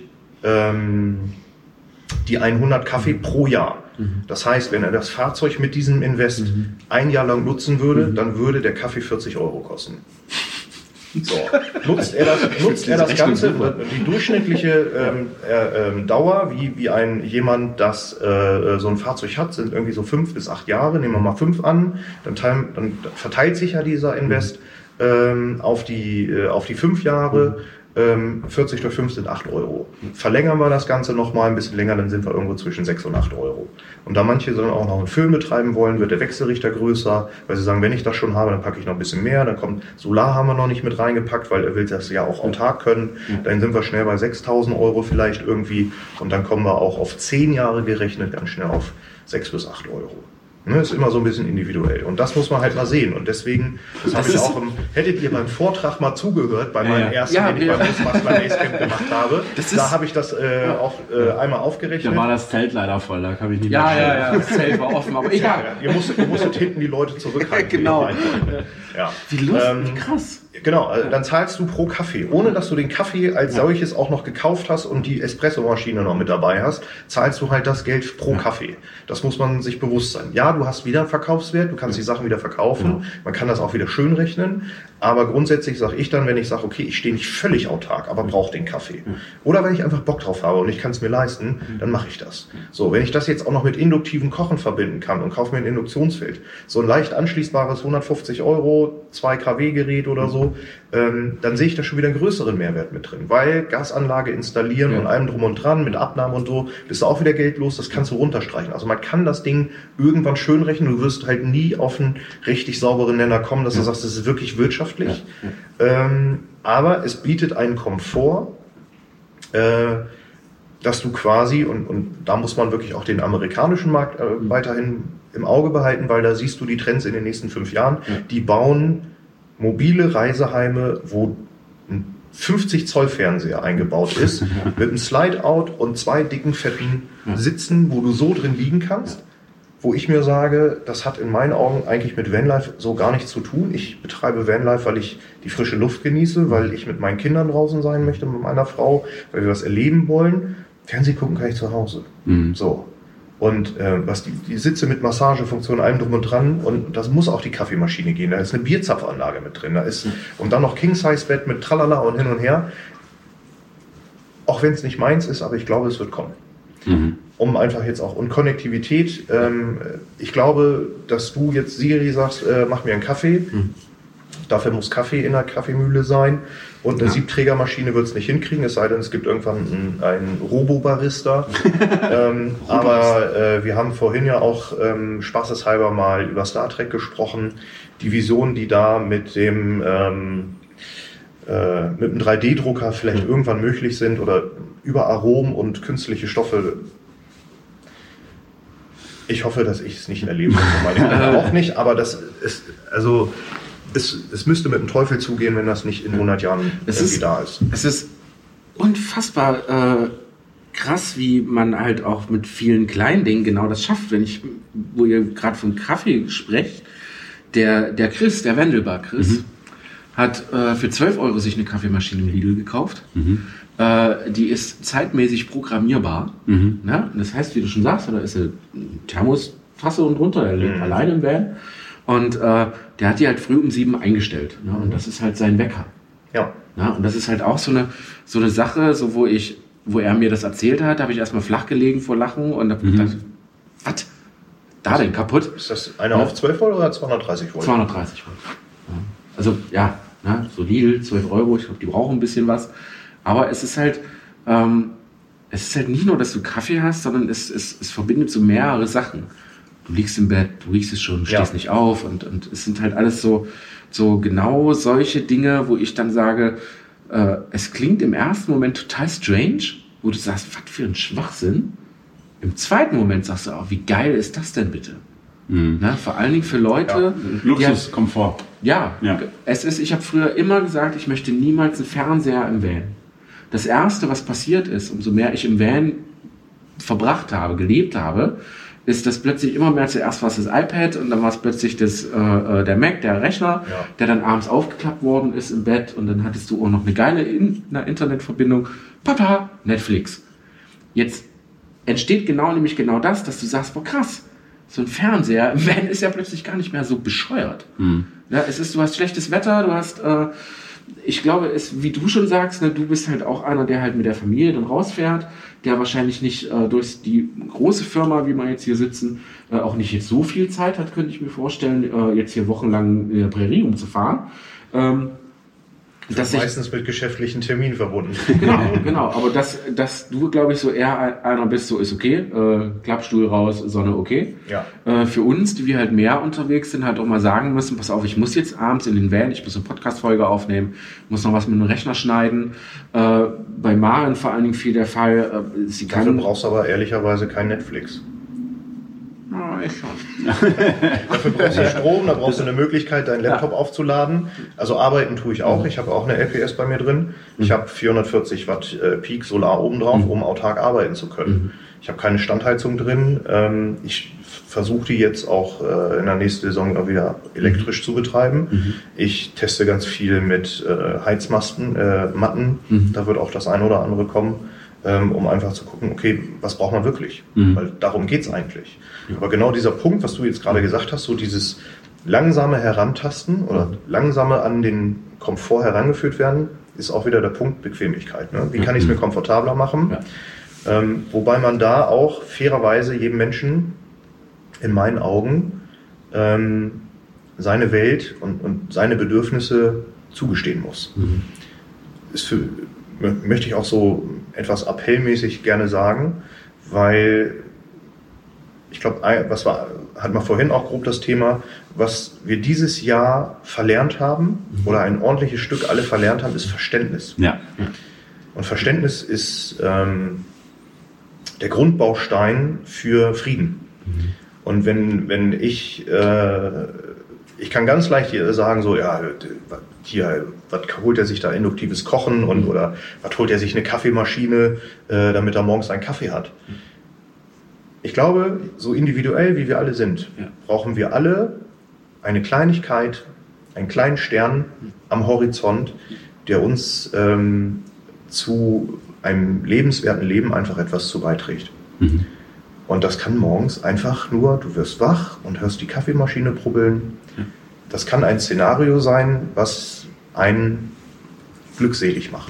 die 100 Kaffee pro Jahr. Das heißt, wenn er das Fahrzeug mit diesem Invest ein Jahr lang nutzen würde, dann würde der Kaffee 40 Euro kosten. So. Nutzt er das Ganze, die durchschnittliche Dauer, wie jemand, das so ein Fahrzeug hat, sind irgendwie so 5 bis 8 Jahre, nehmen wir mal 5 an, dann verteilt sich ja dieser Invest auf die 5 Jahre. 40 durch 5 sind 8 Euro. Verlängern wir das Ganze nochmal ein bisschen länger, dann sind wir irgendwo zwischen 6 und 8 Euro. Und da manche dann auch noch einen Föhn betreiben wollen, wird der Wechselrichter größer, weil sie sagen, wenn ich das schon habe, dann packe ich noch ein bisschen mehr. Dann kommt Solar, haben wir noch nicht mit reingepackt, weil er will das ja auch autark können. Dann sind wir schnell bei 6.000 Euro vielleicht irgendwie. Und dann kommen wir auch auf 10 Jahre gerechnet ganz schnell auf 6 bis 8 Euro. Ne, ist immer so ein bisschen individuell. Und das muss man halt mal sehen. Und deswegen, das habe ich auch hättet ihr beim Vortrag mal zugehört, bei meinem ersten, den ich beim Busmaster Basecamp gemacht habe, da habe ich das auch einmal aufgerechnet. Da war das Zelt leider voll, da kann ich nicht mehr. Ja, das Zelt war offen, aber egal. Ihr musstet hinten die Leute zurückhalten. Genau. Ja. Wie lustig, krass. Genau, dann zahlst du pro Kaffee. Ohne dass du den Kaffee als solches auch noch gekauft hast und die Espressomaschine noch mit dabei hast, zahlst du halt das Geld pro Kaffee. Das muss man sich bewusst sein. Ja, du hast wieder einen Verkaufswert, du kannst die Sachen wieder verkaufen, man kann das auch wieder schön rechnen, aber grundsätzlich sage ich dann, wenn ich sage, okay, ich stehe nicht völlig autark, aber brauche den Kaffee. Oder wenn ich einfach Bock drauf habe und ich kann es mir leisten, dann mache ich das. So, wenn ich das jetzt auch noch mit induktivem Kochen verbinden kann und kaufe mir ein Induktionsfeld, so ein leicht anschließbares 150 Euro, 2 kW Gerät oder so, dann sehe ich da schon wieder einen größeren Mehrwert mit drin, weil Gasanlage installieren und allem drum und dran, mit Abnahmen und so, bist du auch wieder Geld los, das kannst du runterstreichen. Also man kann das Ding irgendwann schön rechnen, du wirst halt nie auf einen richtig sauberen Nenner kommen, dass du sagst, das ist wirklich wirtschaftlich, aber es bietet einen Komfort, dass du quasi, und da muss man wirklich auch den amerikanischen Markt weiterhin im Auge behalten, weil da siehst du die Trends in den nächsten 5 Jahren, die bauen mobile Reiseheime, wo ein 50 Zoll Fernseher eingebaut ist, mit einem Slide-Out und 2 dicken, fetten Sitzen, wo du so drin liegen kannst, wo ich mir sage, das hat in meinen Augen eigentlich mit Vanlife so gar nichts zu tun. Ich betreibe Vanlife, weil ich die frische Luft genieße, weil ich mit meinen Kindern draußen sein möchte, mit meiner Frau, weil wir was erleben wollen. Fernsehen gucken kann ich zu Hause. So. Und was die Sitze mit Massagefunktion, allem drum und dran, und das muss auch die Kaffeemaschine gehen. Da ist eine Bierzapfanlage mit drin. Da ist und dann noch King-Size-Bett mit Tralala und hin und her. Auch wenn es nicht meins ist, aber ich glaube, es wird kommen. Um einfach jetzt auch, und Konnektivität, ich glaube, dass du jetzt Siri sagst, mach mir einen Kaffee. Dafür muss Kaffee in der Kaffeemühle sein. Und eine Siebträgermaschine wird es nicht hinkriegen, es sei denn, es gibt irgendwann einen Robo-Barista. Aber wir haben vorhin ja auch spaßeshalber mal über Star Trek gesprochen. Die Visionen, die da mit dem 3D-Drucker vielleicht irgendwann möglich sind oder über Aromen und künstliche Stoffe. Ich hoffe, dass ich es nicht erlebe. Meine Kinder auch nicht, aber das ist, also es müsste mit dem Teufel zugehen, wenn das nicht in 100 Jahren irgendwie da ist. Es ist unfassbar krass, wie man halt auch mit vielen kleinen Dingen genau das schafft. Wo ihr gerade vom Kaffee sprecht, der Chris, der Wendelbar Chris, hat für 12 € sich eine Kaffeemaschine im Lidl gekauft. Die ist zeitmäßig programmierbar. Ne? Das heißt, wie du schon sagst, da ist eine Thermostasse und drunter, er lebt alleine im Van. Und der hat die halt früh um 7 eingestellt. Ne? Und das ist halt sein Wecker. Ja. Ja, und das ist halt auch so eine Sache, so wo er mir das erzählt hat, habe ich erstmal flach gelegen vor Lachen und habe gedacht, was? Da denn kaputt? Ist das eine auf 12 Volt oder 230 Volt? 230 Volt. Ja. Also ja, ne, so Lidl, 12 €, ich glaube, die brauchen ein bisschen was. Aber es ist halt nicht nur, dass du Kaffee hast, sondern es verbindet so mehrere Sachen. Du liegst im Bett, du riechst es schon, du stehst nicht auf und es sind halt alles so genau solche Dinge, wo ich dann sage, es klingt im ersten Moment total strange, wo du sagst, was für ein Schwachsinn. Im zweiten Moment sagst du auch, wie geil ist das denn bitte? Na, vor allen Dingen für Leute... Luxus, Komfort. Ja. Ich habe früher immer gesagt, ich möchte niemals einen Fernseher im Van. Das Erste, was passiert ist, umso mehr ich im Van gelebt habe, ist, dass plötzlich immer mehr zuerst war es das iPad und dann war es plötzlich der Mac, der Rechner, der dann abends aufgeklappt worden ist im Bett und dann hattest du auch noch eine geile Internetverbindung. Papa, Netflix. Jetzt entsteht nämlich genau das, dass du sagst, boah krass, so ein Fernseher im Van ist ja plötzlich gar nicht mehr so bescheuert. Ja, du hast schlechtes Wetter, du hast... ich glaube, wie du schon sagst, ne, du bist halt auch einer, der halt mit der Familie dann rausfährt, der wahrscheinlich nicht durch die große Firma, wie wir jetzt hier sitzen, auch nicht jetzt so viel Zeit hat, könnte ich mir vorstellen, jetzt hier wochenlang in der Prärie umzufahren. Meistens mit geschäftlichen Terminen verbunden. Genau. Aber dass du, glaube ich, so eher einer bist, so ist okay, Klappstuhl raus, Sonne okay. Ja. Für uns, die wir halt mehr unterwegs sind, halt auch mal sagen müssen, pass auf, ich muss jetzt abends in den Van, ich muss eine Podcast-Folge aufnehmen, muss noch was mit dem Rechner schneiden. Bei Maren vor allen Dingen viel der Fall. Dafür brauchst du aber ehrlicherweise kein Netflix. Ich schon. Dafür brauchst du Strom, da brauchst du eine Möglichkeit, deinen Laptop aufzuladen. Also arbeiten tue ich auch. Ich habe auch eine LPS bei mir drin. Ich habe 440 Watt Peak Solar oben drauf, um autark arbeiten zu können. Ich habe keine Standheizung drin. Ich versuche die jetzt auch in der nächsten Saison wieder elektrisch zu betreiben. Ich teste ganz viel mit Heizmatten. Da wird auch das eine oder andere kommen. Um einfach zu gucken, okay, was braucht man wirklich? Weil darum geht's eigentlich. Aber genau dieser Punkt, was du jetzt gerade gesagt hast, so dieses langsame Herantasten oder langsame an den Komfort herangeführt werden, ist auch wieder der Punkt Bequemlichkeit. Ne? Wie kann ich es mir komfortabler machen? Ja. Wobei man da auch fairerweise jedem Menschen in meinen Augen seine Welt und seine Bedürfnisse zugestehen muss. Möchte ich auch so etwas appellmäßig gerne sagen, weil ich glaube, hat man vorhin auch grob das Thema, was wir dieses Jahr verlernt haben oder ein ordentliches Stück alle verlernt haben, ist Verständnis. Ja. Und Verständnis ist der Grundbaustein für Frieden. Und wenn ich kann ganz leicht hier sagen, so, ja, hier, was holt er sich da induktives Kochen oder was holt er sich eine Kaffeemaschine, damit er morgens einen Kaffee hat. Ich glaube, so individuell wie wir alle sind, brauchen wir alle eine Kleinigkeit, einen kleinen Stern am Horizont, der uns zu einem lebenswerten Leben einfach etwas zu beiträgt. Und das kann morgens einfach nur, du wirst wach und hörst die Kaffeemaschine brubbeln. Das kann ein Szenario sein, was einen glückselig macht.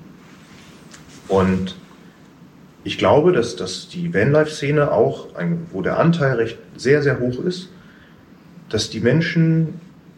Und ich glaube, dass die Vanlife-Szene auch, wo der Anteil sehr, sehr hoch ist, dass die Menschen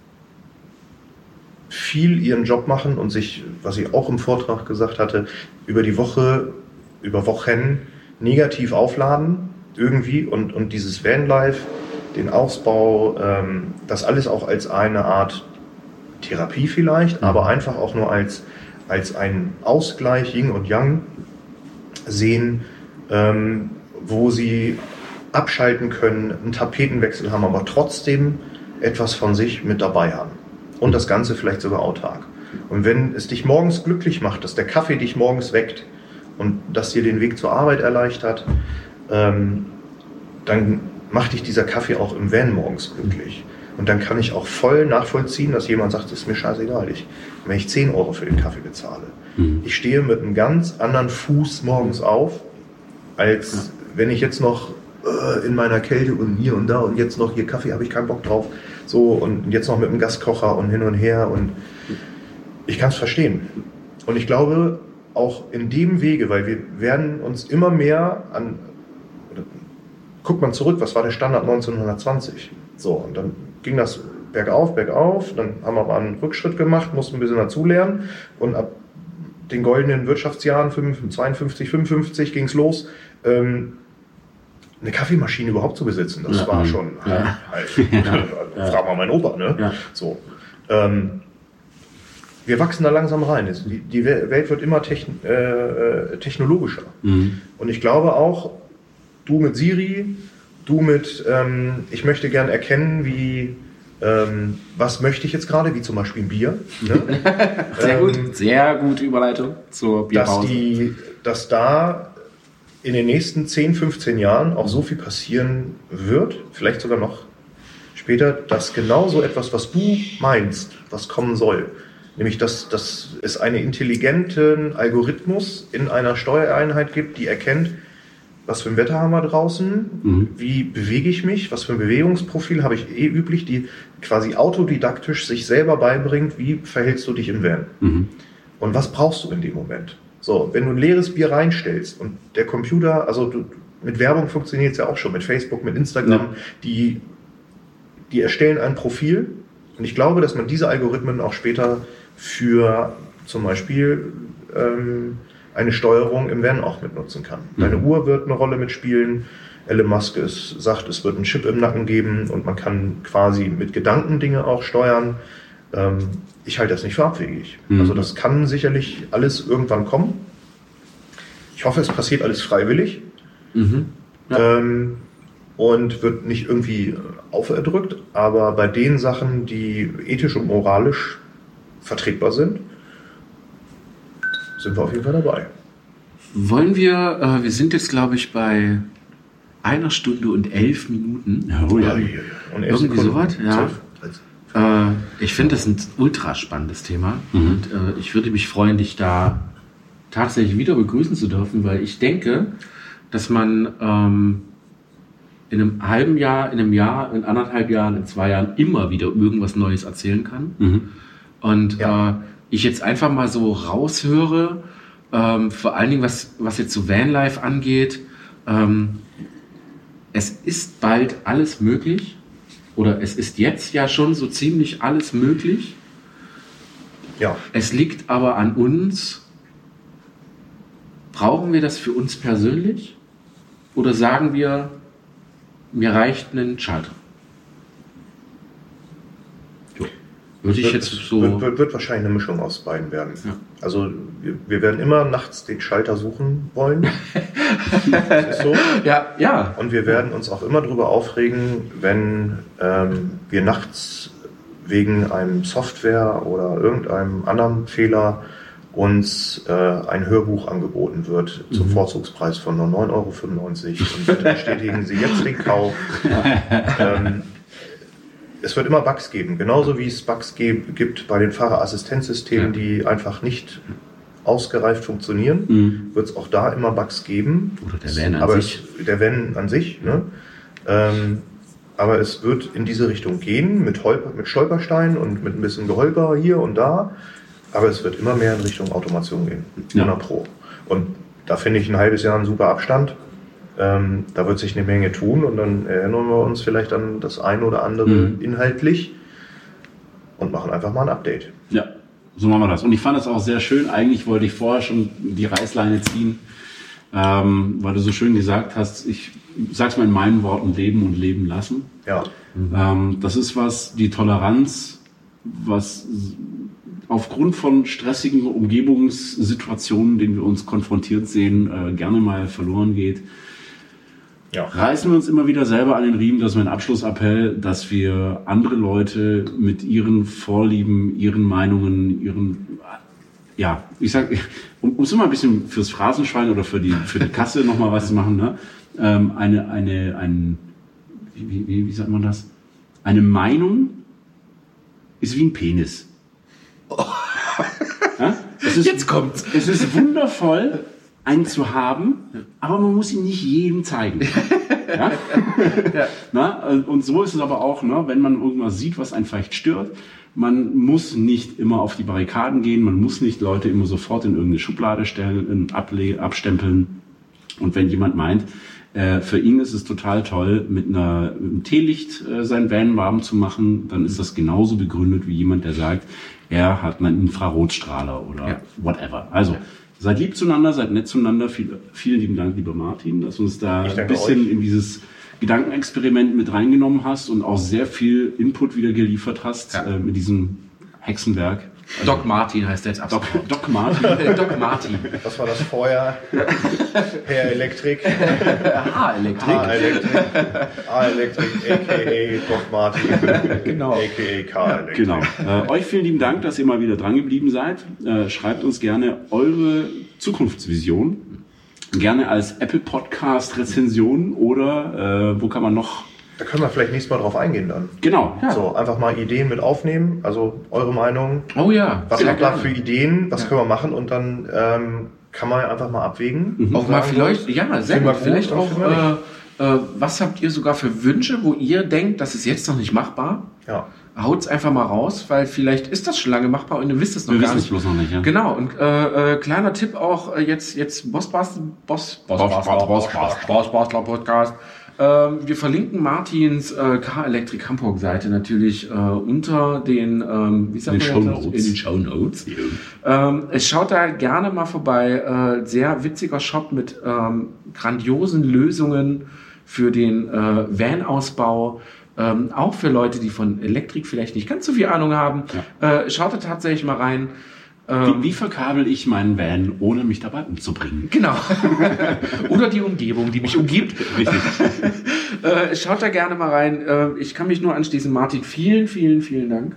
viel ihren Job machen und sich, was ich auch im Vortrag gesagt hatte, über die Woche, über Wochen negativ aufladen irgendwie und dieses Vanlife, den Ausbau, das alles auch als eine Art Therapie vielleicht, aber einfach auch nur als ein Ausgleich, Yin und Yang sehen, wo sie abschalten können, einen Tapetenwechsel haben, aber trotzdem etwas von sich mit dabei haben. Und das Ganze vielleicht sogar autark. Und wenn es dich morgens glücklich macht, dass der Kaffee dich morgens weckt und dass dir den Weg zur Arbeit erleichtert, dann macht dich dieser Kaffee auch im Van morgens glücklich. Und dann kann ich auch voll nachvollziehen, dass jemand sagt, ist mir scheißegal, wenn ich 10 Euro für den Kaffee bezahle. Ich stehe mit einem ganz anderen Fuß morgens auf, als wenn ich jetzt noch in meiner Kälte und hier und da und jetzt noch hier Kaffee, habe ich keinen Bock drauf. So, und jetzt noch mit dem Gaskocher und hin und her. Und ich kann es verstehen. Und ich glaube, auch in dem Wege, weil wir werden uns immer mehr guckt man zurück, was war der Standard 1920? So, und dann ging das bergauf, dann haben wir mal einen Rückschritt gemacht, mussten ein bisschen dazulernen und ab den goldenen Wirtschaftsjahren 52, 55 ging es los, eine Kaffeemaschine überhaupt zu besitzen. Das war schon frag mal meinen Opa, ne? Ja. So. Wir wachsen da langsam rein. Die Welt wird immer technologischer. Und ich glaube auch, du mit Siri, du mit ich möchte gern erkennen, wie was möchte ich jetzt gerade, wie zum Beispiel ein Bier. Ne? Sehr gute Überleitung zur Bierpause. Dass da in den nächsten 10, 15 Jahren auch so viel passieren wird, vielleicht sogar noch später, dass genau so etwas, was du meinst, was kommen soll, nämlich dass es einen intelligenten Algorithmus in einer Steuereinheit gibt, die erkennt, was für ein Wetter haben wir draußen, wie bewege ich mich, was für ein Bewegungsprofil habe ich üblich, die quasi autodidaktisch sich selber beibringt, wie verhältst du dich im Van und was brauchst du in dem Moment. So, wenn du ein leeres Bier reinstellst und der Computer, mit Werbung funktioniert es ja auch schon, mit Facebook, mit Instagram, die erstellen ein Profil und ich glaube, dass man diese Algorithmen auch später für zum Beispiel eine Steuerung im Van auch mitnutzen kann. Deine Uhr wird eine Rolle mitspielen. Elon Musk sagt, es wird einen Chip im Nacken geben und man kann quasi mit Gedanken Dinge auch steuern. Ich halte das nicht für abwegig. Also das kann sicherlich alles irgendwann kommen. Ich hoffe, es passiert alles freiwillig und wird nicht irgendwie auferdrückt. Aber bei den Sachen, die ethisch und moralisch vertretbar sind wir auf jeden Fall dabei. Wollen wir sind jetzt glaube ich bei 1 Stunde und 11 Minuten. Und 11 irgendwie Sekunden, sowas, ja. Ich finde das ein ultra spannendes Thema und ich würde mich freuen, dich da tatsächlich wieder begrüßen zu dürfen, weil ich denke, dass man in einem halben Jahr, in einem Jahr, in 1,5 Jahren, in 2 Jahren immer wieder irgendwas Neues erzählen kann. Und ich jetzt einfach mal so raushöre, vor allen Dingen was jetzt so Vanlife angeht, es ist bald alles möglich. Oder es ist jetzt ja schon so ziemlich alles möglich. Ja. Es liegt aber an uns. Brauchen wir das für uns persönlich? Oder sagen wir, mir reicht ein Schalter? Würde ich jetzt so. Wird wahrscheinlich eine Mischung aus beiden werden. Ja. Also wir werden immer nachts den Schalter suchen wollen. Das ist so. Ja. Und wir werden uns auch immer darüber aufregen, wenn wir nachts wegen einem Software oder irgendeinem anderen Fehler uns ein Hörbuch angeboten wird zum Vorzugspreis von nur 9,95 Euro und bitte bestätigen Sie jetzt den Kauf. Es wird immer Bugs geben, genauso wie es Bugs gibt bei den Fahrerassistenzsystemen, die einfach nicht ausgereift funktionieren, wird es auch da immer Bugs geben. Oder der Van an sich. Der Van an sich, ne? Aber es wird in diese Richtung gehen, mit Stolpersteinen und mit ein bisschen Geholper hier und da. Aber es wird immer mehr in Richtung Automation gehen, 100 Pro. Und da finde ich ein halbes Jahr einen super Abstand. Da wird sich eine Menge tun und dann erinnern wir uns vielleicht an das eine oder andere inhaltlich und machen einfach mal ein Update. Ja, so machen wir das. Und ich fand das auch sehr schön. Eigentlich wollte ich vorher schon die Reißleine ziehen, weil du so schön gesagt hast, ich sag's mal in meinen Worten, leben und leben lassen. Ja. Das ist die Toleranz, was aufgrund von stressigen Umgebungssituationen, denen wir uns konfrontiert sehen, gerne mal verloren geht. Ja. Reißen wir uns immer wieder selber an den Riemen, das ist mein Abschlussappell, dass wir andere Leute mit ihren Vorlieben, ihren Meinungen, um es immer ein bisschen fürs Phrasenschwein oder für die Kasse nochmal was zu machen, ne? Wie sagt man das? Eine Meinung ist wie ein Penis. Ja? Jetzt kommt's. Es ist wundervoll, einen zu haben, aber man muss ihn nicht jedem zeigen. Ja? Ja. Na, und so ist es aber auch, ne, wenn man irgendwas sieht, was einen vielleicht stört. Man muss nicht immer auf die Barrikaden gehen, man muss nicht Leute immer sofort in irgendeine Schublade stellen, abstempeln. Und wenn jemand meint, für ihn ist es total toll, mit einem Teelicht sein Van warm zu machen, dann ist das genauso begründet wie jemand, der sagt, er hat einen Infrarotstrahler oder whatever. Also seid lieb zueinander, seid nett zueinander. Vielen lieben Dank, lieber Martin, dass du uns da ein bisschen in dieses Gedankenexperiment mit reingenommen hast und auch sehr viel Input wieder geliefert hast mit diesem Hexenwerk. Also Doc Martin heißt der jetzt ab. Doc Martin. Doc Martin. Was war das vorher? Herr Elektrik. A-Elektrik. A-Elektrik, a.k.a. Doc Martin. Genau. A.k.a. K-Elektrik. Genau. Euch vielen lieben Dank, dass ihr mal wieder dran geblieben seid. Schreibt uns gerne eure Zukunftsvision. Gerne als Apple Podcast Rezension oder wo kann man noch... Da können wir vielleicht nächstes Mal drauf eingehen dann. Genau. Ja. So, einfach mal Ideen mit aufnehmen, also eure Meinung. Oh ja. Was habt ihr für Ideen, was können wir machen und dann kann man einfach mal abwägen. Auch mal vielleicht, sehr gut, vielleicht auch, was habt ihr sogar für Wünsche, wo ihr denkt, das ist jetzt noch nicht machbar? Ja. Haut's einfach mal raus, weil vielleicht ist das schon lange machbar und ihr wisst es noch gar nicht. Wir wissen es bloß noch nicht, ja. Genau, und kleiner Tipp auch jetzt Bossbastler Podcast. Wir verlinken Martins K-Elektrik Hamburg Seite natürlich unter den Shownotes. Schaut da gerne mal vorbei. Sehr witziger Shop mit grandiosen Lösungen für den Van-Ausbau. Auch für Leute, die von Elektrik vielleicht nicht ganz so viel Ahnung haben. Ja. Schaut da tatsächlich mal rein. Wie verkabel ich meinen Van, ohne mich dabei umzubringen? Genau. Oder die Umgebung, die mich umgibt. Richtig. Schaut da gerne mal rein. Ich kann mich nur anschließen. Martin, vielen, vielen, vielen Dank.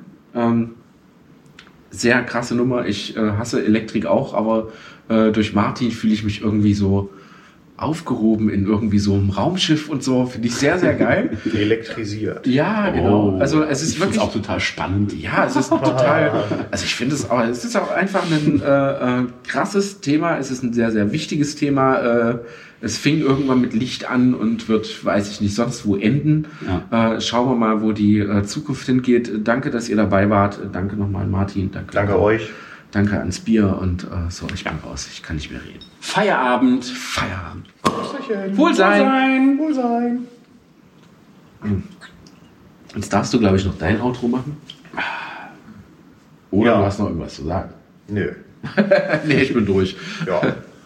Sehr krasse Nummer. Ich hasse Elektrik auch, aber durch Martin fühle ich mich irgendwie so aufgehoben in irgendwie so einem Raumschiff und so. Finde ich sehr, sehr geil. Elektrisiert. Ja, genau. Also es ist wirklich auch total spannend. Ja, es ist total, also ich finde es auch, es ist auch einfach ein krasses Thema. Es ist ein sehr, sehr wichtiges Thema. Es fing irgendwann mit Licht an und wird, weiß ich nicht, sonst wo enden. Ja. Schauen wir mal, wo die Zukunft hingeht. Danke, dass ihr dabei wart. Danke nochmal, Martin. Danke euch. Danke ans Bier und so, ich bin raus. Ich kann nicht mehr reden. Feierabend. Wohlsein. Jetzt darfst du, glaube ich, noch dein Outro machen. Oder du hast noch irgendwas zu sagen. Nö. Nee, ich bin durch. Ja.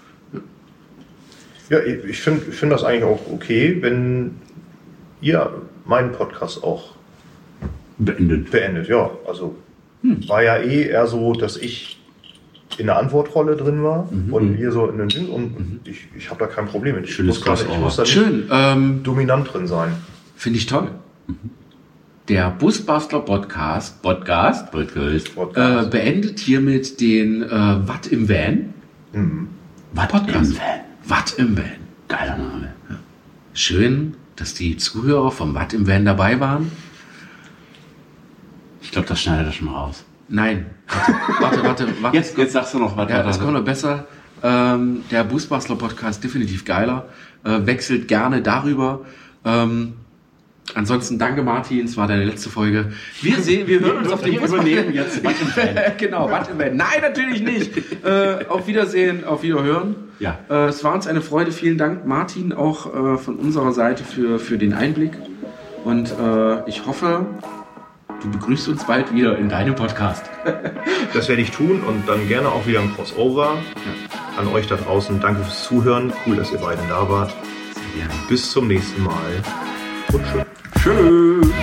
Ja, ich find das eigentlich auch okay, wenn ihr meinen Podcast auch beendet. Ja, also war ja eher so, dass ich in der Antwortrolle drin war und ihr so in den Ding und ich habe da kein Problem mit. Ich muss da nicht dominant drin sein. Finde ich toll. Der Busbastler Podcast beendet hiermit den Watt im Van. Watt im Van. Geiler Name. Ja. Schön, dass die Zuhörer vom Watt im Van dabei waren. Ich glaube, das schneidet er schon mal raus. Nein. Warte. Jetzt sagst du noch was. Ja, das kommt noch besser. Der Busbastler Podcast definitiv geiler. Wechselt gerne darüber. Ansonsten danke Martin, es war deine letzte Folge. Wir hören uns auf dem übernehmen jetzt Watt im Van. Genau, Watt im Van. Nein, natürlich nicht. Auf Wiedersehen, auf Wiederhören. Ja. Es war uns eine Freude. Vielen Dank, Martin, auch von unserer Seite für den Einblick. Und ich hoffe, du begrüßt uns bald wieder in deinem Podcast. Das werde ich tun und dann gerne auch wieder ein Crossover. An euch da draußen, danke fürs Zuhören. Cool, dass ihr beiden da wart. Sehr gerne. Bis zum nächsten Mal. Und schön. Tschüss.